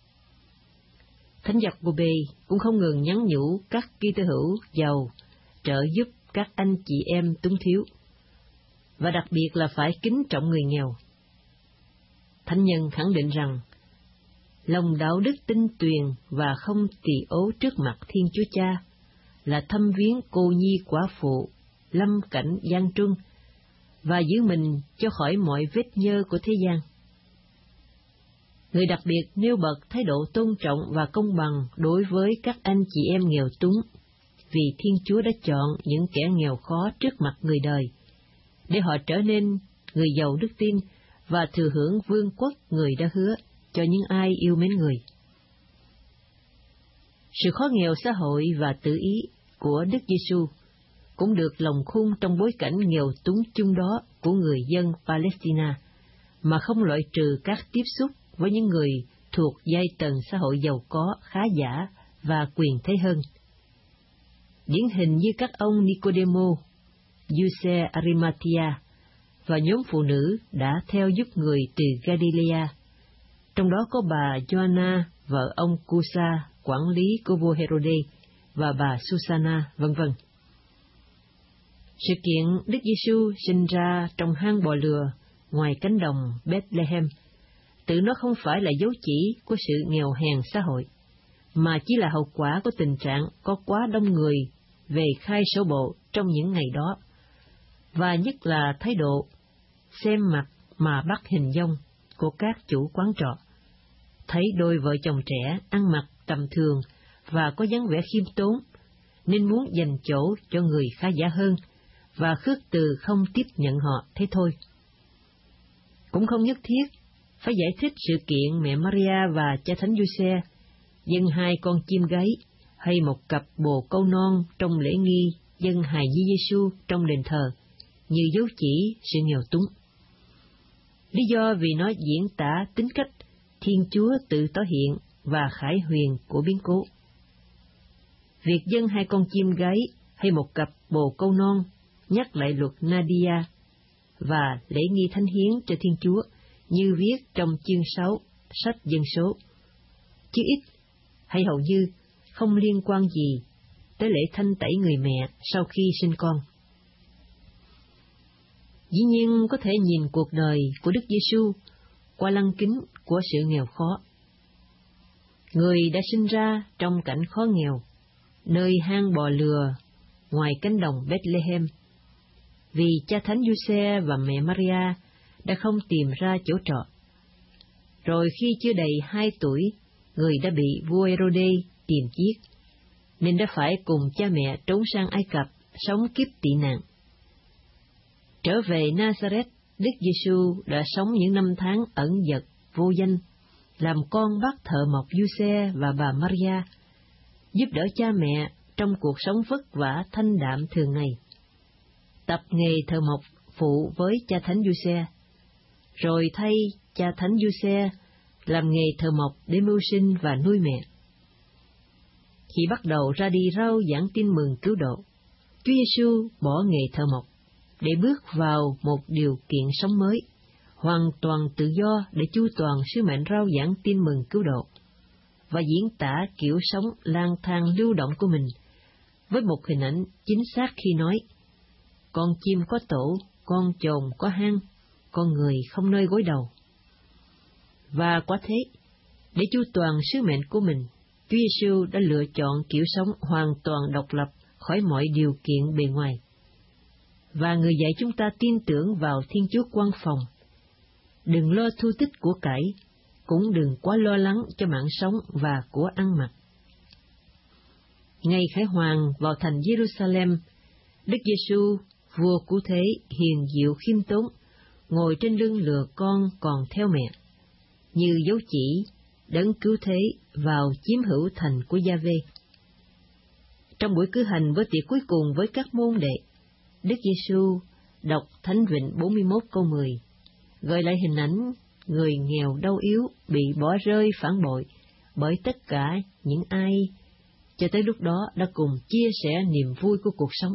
Thánh Giacôbê cũng không ngừng nhắn nhủ các Kitô hữu giàu trợ giúp các anh chị em túng thiếu, và đặc biệt là phải kính trọng người nghèo. Thánh nhân khẳng định rằng lòng đạo đức tinh tuyền và không tỳ ố trước mặt Thiên Chúa Cha là thăm viếng cô nhi quả phụ lâm cảnh gian truân và giữ mình cho khỏi mọi vết nhơ của thế gian. Người đặc biệt nêu bật thái độ tôn trọng và công bằng đối với các anh chị em nghèo túng, vì Thiên Chúa đã chọn những kẻ nghèo khó trước mặt người đời, để họ trở nên người giàu đức tin và thừa hưởng vương quốc người đã hứa cho những ai yêu mến người. Sự khó nghèo xã hội và tự ý của Đức Giêsu cũng được lồng khung trong bối cảnh nghèo túng chung đó của người dân Palestine, mà không loại trừ các tiếp xúc với những người thuộc giai tầng xã hội giàu có, khá giả và quyền thế hơn. Điển hình như các ông Nicodemo, Giuse Arimathea và nhóm phụ nữ đã theo giúp người từ Galilea, trong đó có bà Joanna, vợ ông Cusa, quản lý của vua Herode, và bà Susanna, vân vân. Sự kiện Đức Giêsu sinh ra trong hang bò lừa ngoài cánh đồng Bethlehem, tự nó không phải là dấu chỉ của sự nghèo hèn xã hội, mà chỉ là hậu quả của tình trạng có quá đông người về khai sổ bộ trong những ngày đó, và nhất là thái độ xem mặt mà bắt hình dong của các chủ quán trọ. Thấy đôi vợ chồng trẻ ăn mặc tầm thường và có dáng vẻ khiêm tốn, nên muốn dành chỗ cho người khá giả hơn, và khước từ không tiếp nhận họ thế thôi. Cũng không nhất thiết phải giải thích sự kiện mẹ Maria và cha Thánh Giuse dâng 2 con chim gáy hay một cặp bồ câu non trong lễ nghi dâng hài nhi Giêsu trong đền thờ như dấu chỉ sự nghèo túng. Lý do vì nó diễn tả tính cách Thiên Chúa tự tỏ hiện và khải huyền của biến cố. Việc dâng 2 con chim gáy hay một cặp bồ câu non nhắc lại luật Nadia và lễ nghi thánh hiến cho Thiên Chúa như viết trong chương 6 sách Dân số, chứ ít hay hầu như không liên quan gì tới lễ thanh tẩy người mẹ sau khi sinh con. Dĩ nhiên có thể nhìn cuộc đời của Đức Giêsu qua lăng kính của sự nghèo khó. Người đã sinh ra trong cảnh khó nghèo, nơi hang bò lừa ngoài cánh đồng Bethlehem, vì cha Thánh Giuse và mẹ Maria đã không tìm ra chỗ trọ. Rồi khi chưa đầy 2 tuổi, người đã bị vua Herode tìm giết, nên đã phải cùng cha mẹ trốn sang Ai Cập sống kiếp tị nạn. Trở về Nazareth, Đức Giêsu đã sống những năm tháng ẩn dật, vô danh, làm con bác thợ mộc Giuse và bà Maria, giúp đỡ cha mẹ trong cuộc sống vất vả thanh đạm thường ngày. Tập nghề thợ mộc phụ với cha Thánh Giuse, rồi thay cha Thánh Giuse làm nghề thợ mộc để mưu sinh và nuôi mẹ. Khi bắt đầu ra đi rao giảng tin mừng cứu độ, Chúa Giêsu bỏ nghề thợ mộc để bước vào một điều kiện sống mới, hoàn toàn tự do để chu toàn sứ mệnh rao giảng tin mừng cứu độ, và diễn tả kiểu sống lang thang lưu động của mình với một hình ảnh chính xác khi nói: con chim có tổ, con chồn có hang, con người không nơi gối đầu. Và quả thế, để chu toàn sứ mệnh của mình, Chúa Giêsu đã lựa chọn kiểu sống hoàn toàn độc lập khỏi mọi điều kiện bề ngoài. Và người dạy chúng ta tin tưởng vào Thiên Chúa quan phòng. Đừng lo thu tích của cải, cũng đừng quá lo lắng cho mạng sống và của ăn mặc. Ngày khải hoàn vào thành Jerusalem, Đức Giêsu, vua cứu thế, hiền diệu khiêm tốn, ngồi trên lưng lừa con còn theo mẹ, như dấu chỉ đấng cứu thế vào chiếm hữu thành của Gia-vê. Trong buổi cử hành với tiệc cuối cùng với các môn đệ, Đức Giêsu đọc Thánh Vịnh 41 câu 10, gợi lại hình ảnh người nghèo đau yếu bị bỏ rơi phản bội bởi tất cả những ai cho tới lúc đó đã cùng chia sẻ niềm vui của cuộc sống.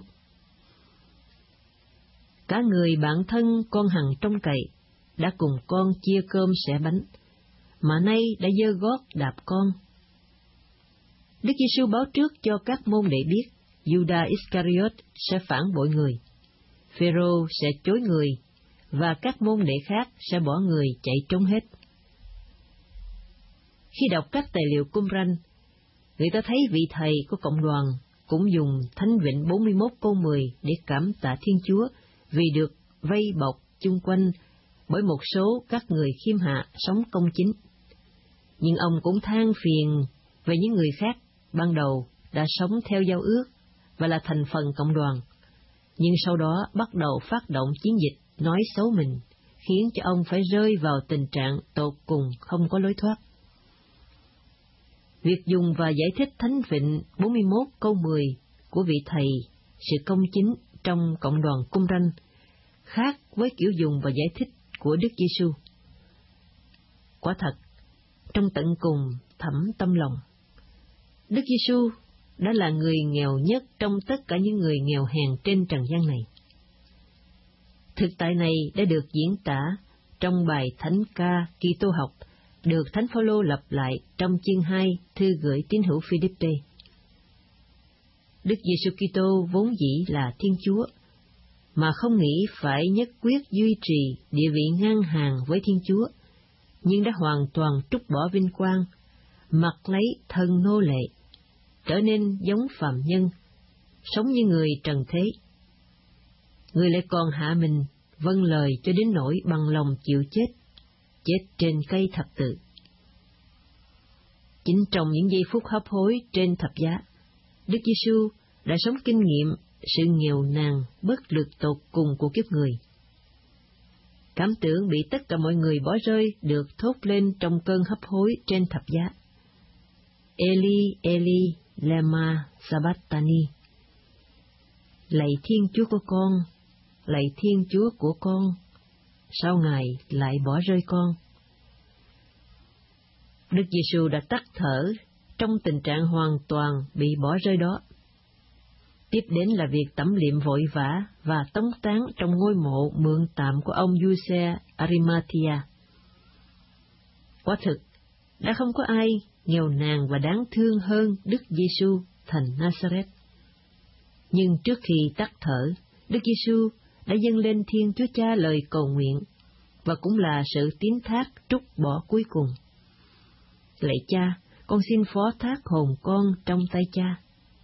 Cả người bạn thân con hằng trông cậy đã cùng con chia cơm sẻ bánh, mà nay đã giơ gót đạp con. Đức Giêsu báo trước cho các môn đệ biết Judas Iscariot sẽ phản bội người, Phêrô sẽ chối người, và các môn đệ khác sẽ bỏ người chạy trốn hết. Khi đọc các tài liệu Qumran, người ta thấy vị thầy của cộng đoàn cũng dùng Thánh Vịnh 41 câu 10 để cảm tạ Thiên Chúa vì được vây bọc chung quanh bởi một số các người khiêm hạ sống công chính. Nhưng ông cũng than phiền về những người khác ban đầu đã sống theo giao ước và là thành phần cộng đoàn, nhưng sau đó bắt đầu phát động chiến dịch nói xấu mình, khiến cho ông phải rơi vào tình trạng tột cùng không có lối thoát. Việc dùng và giải thích Thánh Vịnh 41 câu 10 của vị thầy sự công chính trong cộng đoàn Cung Ranh khác với kiểu dùng và giải thích của Đức Giêsu. Quả thật, trong tận cùng thẳm tâm lòng, Đức Giêsu đã là người nghèo nhất trong tất cả những người nghèo hèn trên trần gian này. Thực tại này đã được diễn tả trong bài Thánh ca Kitô học được Thánh Phaolô lặp lại trong chương 2 thư gửi tín hữu Philippe. Đức Giêsu Kitô vốn dĩ là Thiên Chúa, mà không nghĩ phải nhất quyết duy trì địa vị ngang hàng với Thiên Chúa, nhưng đã hoàn toàn trút bỏ vinh quang, mặc lấy thân nô lệ, trở nên giống phàm nhân, sống như người trần thế. Người lại còn hạ mình vâng lời cho đến nỗi bằng lòng chịu chết trên cây thập tự. Chính trong những giây phút hấp hối trên thập giá, Đức Giêsu đã sống kinh nghiệm sự nghèo nàn bất lực tột cùng của kiếp người. Cảm tưởng bị tất cả mọi người bỏ rơi được thốt lên trong cơn hấp hối trên thập giá. Eli, Eli, lema sabachthani. Lạy Thiên Chúa của con, lạy Thiên Chúa của con, sao Ngài lại bỏ rơi con? Đức Giêsu đã tắt thở trong tình trạng hoàn toàn bị bỏ rơi đó. Tiếp đến là việc tẩm liệm vội vã và tống táng trong ngôi mộ mượn tạm của ông Giuse Arimathea. Quả thực, đã không có ai nghèo nàn và đáng thương hơn Đức Giêsu thành Nazareth. Nhưng trước khi tắt thở, Đức Giêsu đã dâng lên Thiên Chúa Cha lời cầu nguyện, và cũng là sự tín thác trút bỏ cuối cùng. Lạy Cha, con xin phó thác hồn con trong tay Cha.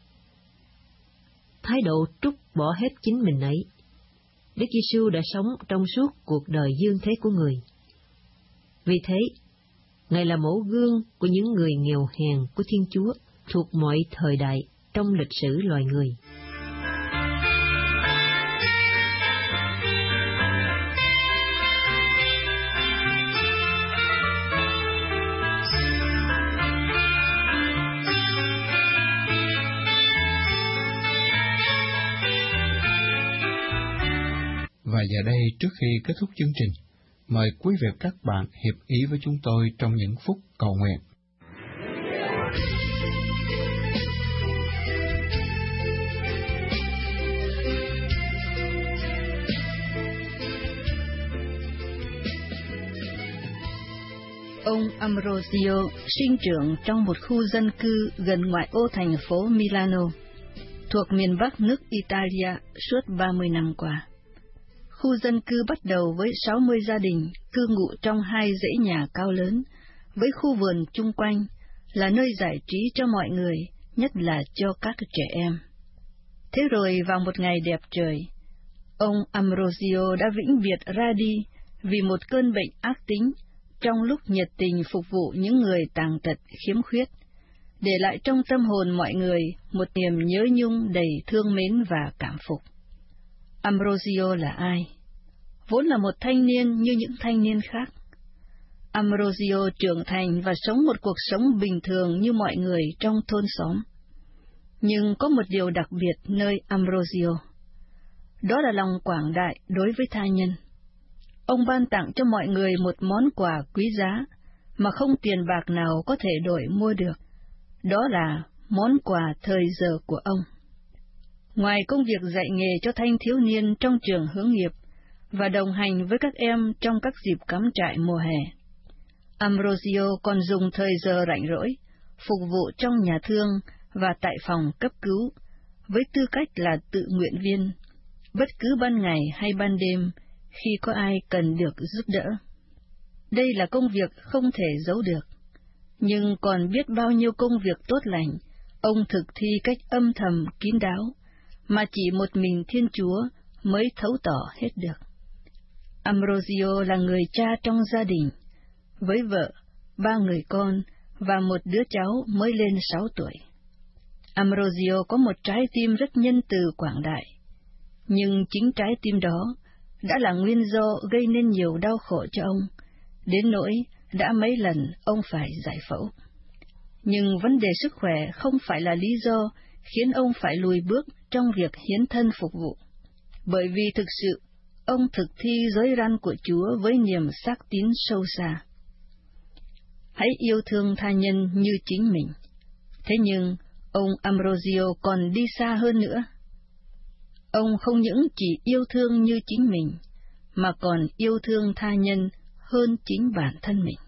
Thái độ trút bỏ hết chính mình ấy, Đức Giêsu đã sống trong suốt cuộc đời dương thế của người. Vì thế, Ngài là mẫu gương của những người nghèo hèn của Thiên Chúa thuộc mọi thời đại trong lịch sử loài người. Và giờ đây, trước khi kết thúc chương trình, mời quý vị và các bạn hiệp ý với chúng tôi trong những phút cầu nguyện. Ông Ambrosio sinh trưởng trong một khu dân cư gần ngoại ô thành phố Milano, thuộc miền Bắc nước Italia suốt 30 năm qua. Khu dân cư bắt đầu với 60 gia đình cư ngụ trong 2 dãy nhà cao lớn, với khu vườn chung quanh, là nơi giải trí cho mọi người, nhất là cho các trẻ em. Thế rồi vào một ngày đẹp trời, ông Ambrosio đã vĩnh biệt ra đi vì một cơn bệnh ác tính, trong lúc nhiệt tình phục vụ những người tàn tật khiếm khuyết, để lại trong tâm hồn mọi người một niềm nhớ nhung đầy thương mến và cảm phục. Ambrosio là ai? Vốn là một thanh niên như những thanh niên khác. Ambrosio trưởng thành và sống một cuộc sống bình thường như mọi người trong thôn xóm. Nhưng có một điều đặc biệt nơi Ambrosio, đó là lòng quảng đại đối với tha nhân. Ông ban tặng cho mọi người một món quà quý giá mà không tiền bạc nào có thể đổi mua được. Đó là món quà thời giờ của ông. Ngoài công việc dạy nghề cho thanh thiếu niên trong trường hướng nghiệp và đồng hành với các em trong các dịp cắm trại mùa hè, Ambrosio còn dùng thời giờ rảnh rỗi phục vụ trong nhà thương và tại phòng cấp cứu với tư cách là tự nguyện viên, bất cứ ban ngày hay ban đêm khi có ai cần được giúp đỡ. Đây là công việc không thể giấu được, nhưng còn biết bao nhiêu công việc tốt lành ông thực thi cách âm thầm kín đáo mà chỉ một mình Thiên Chúa mới thấu tỏ hết được. Ambrosio là người cha trong gia đình, với vợ, 3 người con và một đứa cháu mới lên 6 tuổi. Ambrosio có một trái tim rất nhân từ quảng đại, nhưng chính trái tim đó đã là nguyên do gây nên nhiều đau khổ cho ông, đến nỗi đã mấy lần ông phải giải phẫu. Nhưng vấn đề sức khỏe không phải là lý do khiến ông phải lùi bước trong việc hiến thân phục vụ, bởi vì thực sự ông thực thi giới răn của Chúa với niềm xác tín sâu xa. Hãy yêu thương tha nhân như chính mình. Thế nhưng, ông Ambrosio còn đi xa hơn nữa. Ông không những chỉ yêu thương như chính mình, mà còn yêu thương tha nhân hơn chính bản thân mình.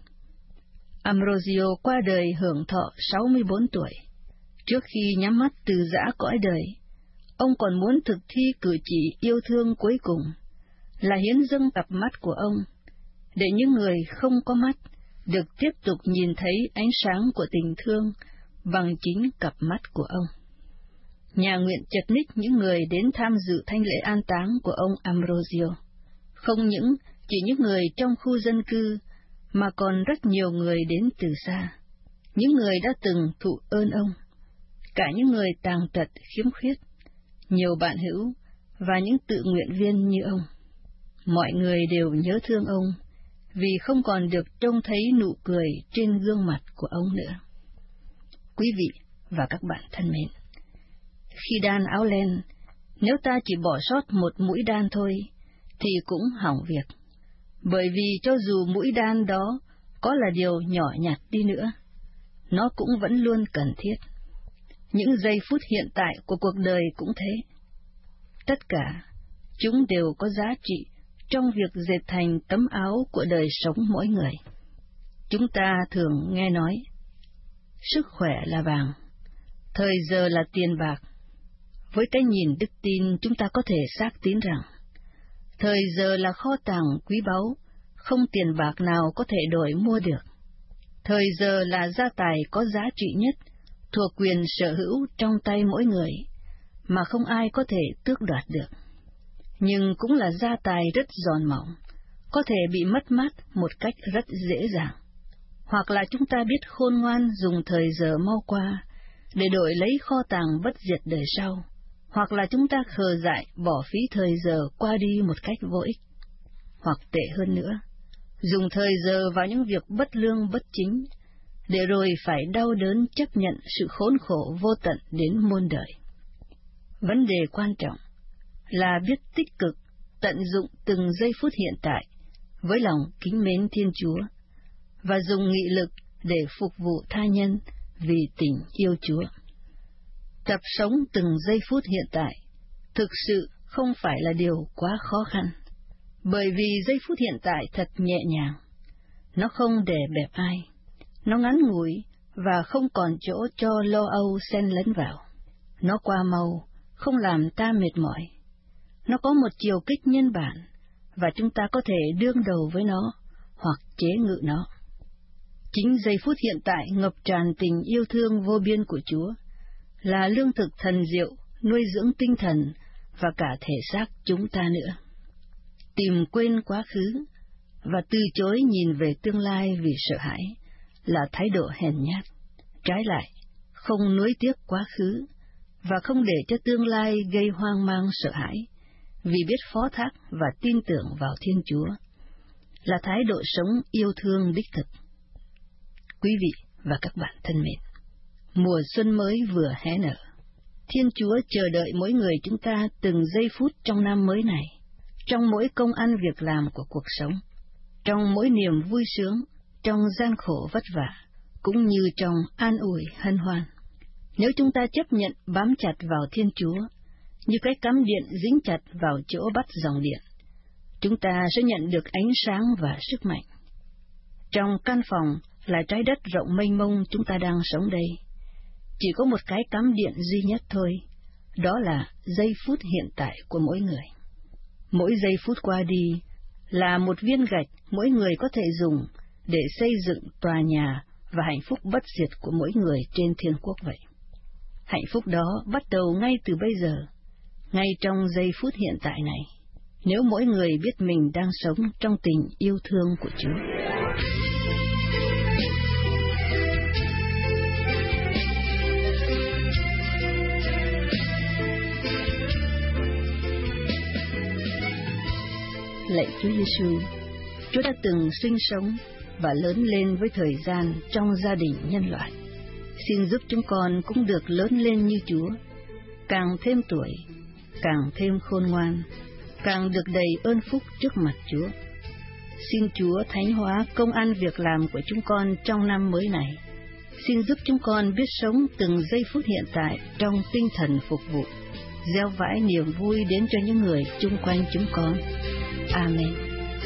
Ambrosio qua đời hưởng thọ 64 tuổi. Trước khi nhắm mắt từ giã cõi đời, ông còn muốn thực thi cử chỉ yêu thương cuối cùng, là hiến dâng cặp mắt của ông, để những người không có mắt được tiếp tục nhìn thấy ánh sáng của tình thương bằng chính cặp mắt của ông. Nhà nguyện chật ních những người đến tham dự thánh lễ an táng của ông Ambrosio. Không những chỉ những người trong khu dân cư, mà còn rất nhiều người đến từ xa, những người đã từng thụ ơn ông, cả những người tàn tật khiếm khuyết, nhiều bạn hữu và những tự nguyện viên như ông. Mọi người đều nhớ thương ông, vì không còn được trông thấy nụ cười trên gương mặt của ông nữa. Quý vị và các bạn thân mến, khi đan áo len, nếu ta chỉ bỏ sót một mũi đan thôi, thì cũng hỏng việc. Bởi vì cho dù mũi đan đó có là điều nhỏ nhặt đi nữa, nó cũng vẫn luôn cần thiết. Những giây phút hiện tại của cuộc đời cũng thế. Tất cả, chúng đều có giá trị trong việc dệt thành tấm áo của đời sống mỗi người. Chúng ta thường nghe nói, sức khỏe là vàng, thời giờ là tiền bạc. Với cái nhìn đức tin, chúng ta có thể xác tín rằng, thời giờ là kho tàng quý báu, không tiền bạc nào có thể đổi mua được. Thời giờ là gia tài có giá trị nhất, thuộc quyền sở hữu trong tay mỗi người, mà không ai có thể tước đoạt được. Nhưng cũng là gia tài rất giòn mỏng, có thể bị mất mát một cách rất dễ dàng. Hoặc là chúng ta biết khôn ngoan dùng thời giờ mau qua để đổi lấy kho tàng bất diệt đời sau, hoặc là chúng ta khờ dại bỏ phí thời giờ qua đi một cách vô ích. Hoặc tệ hơn nữa, dùng thời giờ vào những việc bất lương bất chính, để rồi phải đau đớn chấp nhận sự khốn khổ vô tận đến muôn đời. Vấn đề quan trọng là biết tích cực tận dụng từng giây phút hiện tại với lòng kính mến Thiên Chúa, và dùng nghị lực để phục vụ tha nhân vì tình yêu Chúa. Tập sống từng giây phút hiện tại thực sự không phải là điều quá khó khăn, bởi vì giây phút hiện tại thật nhẹ nhàng, nó không đè bẹp ai, nó ngắn ngủi và không còn chỗ cho lo âu xen lẫn vào. Nó qua mau, không làm ta mệt mỏi. Nó có một chiều kích nhân bản, và chúng ta có thể đương đầu với nó hoặc chế ngự nó. Chính giây phút hiện tại ngập tràn tình yêu thương vô biên của Chúa là lương thực thần diệu nuôi dưỡng tinh thần và cả thể xác chúng ta nữa. Tìm quên quá khứ và từ chối nhìn về tương lai vì sợ hãi là thái độ hèn nhát. Trái lại, không nuối tiếc quá khứ và không để cho tương lai gây hoang mang sợ hãi, vì biết phó thác và tin tưởng vào Thiên Chúa, là thái độ sống yêu thương đích thực. Quý vị và các bạn thân mến, mùa xuân mới vừa hé nở. Thiên Chúa chờ đợi mỗi người chúng ta từng giây phút trong năm mới này, trong mỗi công ăn việc làm của cuộc sống, trong mỗi niềm vui sướng, trong gian khổ vất vả, cũng như trong an ủi hân hoan. Nếu chúng ta chấp nhận bám chặt vào Thiên Chúa, như cái cắm điện dính chặt vào chỗ bắt dòng điện, chúng ta sẽ nhận được ánh sáng và sức mạnh. Trong căn phòng là trái đất rộng mênh mông chúng ta đang sống đây, chỉ có một cái cắm điện duy nhất thôi, đó là giây phút hiện tại của mỗi người. Mỗi giây phút qua đi là một viên gạch mỗi người có thể dùng để xây dựng tòa nhà và hạnh phúc bất diệt của mỗi người trên thiên quốc vậy. Hạnh phúc đó bắt đầu ngay từ bây giờ, ngay trong giây phút hiện tại này, nếu mỗi người biết mình đang sống trong tình yêu thương của Chúa. Lạy Chúa Giêsu, Chúa đã từng sinh sống và lớn lên với thời gian trong gia đình nhân loại. Xin giúp chúng con cũng được lớn lên như Chúa, càng thêm tuổi, càng thêm khôn ngoan, càng được đầy ơn phúc trước mặt Chúa. Xin Chúa thánh hóa công ăn việc làm của chúng con trong năm mới này. Xin giúp chúng con biết sống từng giây phút hiện tại trong tinh thần phục vụ, gieo vãi niềm vui đến cho những người chung quanh chúng con. Amen.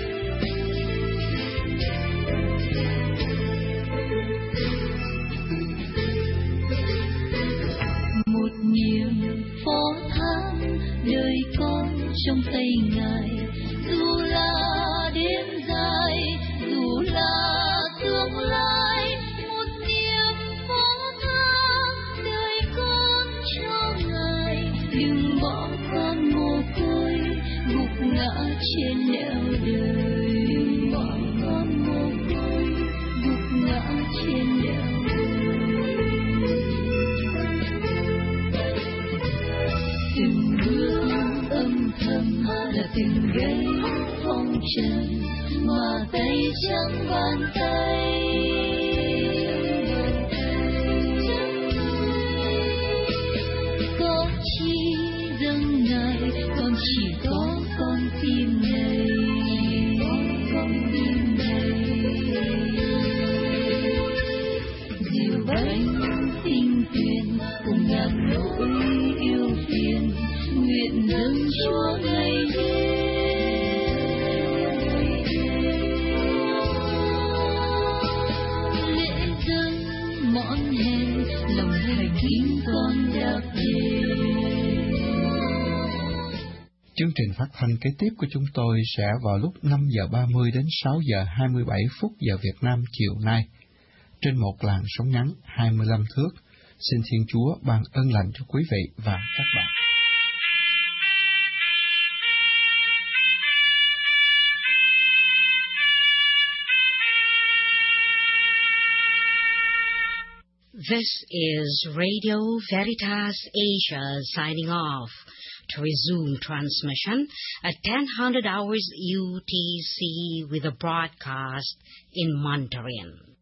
Một niềm phó thác đời con trong tay Ngài, dù là đêm dài, dù là tương lai. Một niềm phó thác đời con cho Ngài, đừng bỏ con mồ côi gục ngã trên nẻo đời. Đừng bỏ con mồ côi gục ngã trên nẻo đời. Từng bước âm thầm là từng gây phong trần, mà tay chẳng bàn tay. Có chi dâng này, còn chỉ có con tim này. Con tim này dìu bánh tinh tuyền cùng ngàn nỗi yêu phiền, nguyện dâng Chúa ngày đêm. Lễ dâng món hèn lòng thành kính con đáp đền. Chương trình phát thanh kế tiếp của chúng tôi sẽ vào lúc 5 giờ 30 đến 6 giờ 27 phút giờ Việt Nam chiều nay, trên một làn sóng ngắn 25 thước. Xin Thiên Chúa ban ơn lành cho quý vị và các bạn. This is Radio Veritas Asia signing off. To resume transmission at 1000 hours UTC with a broadcast in Mandarin.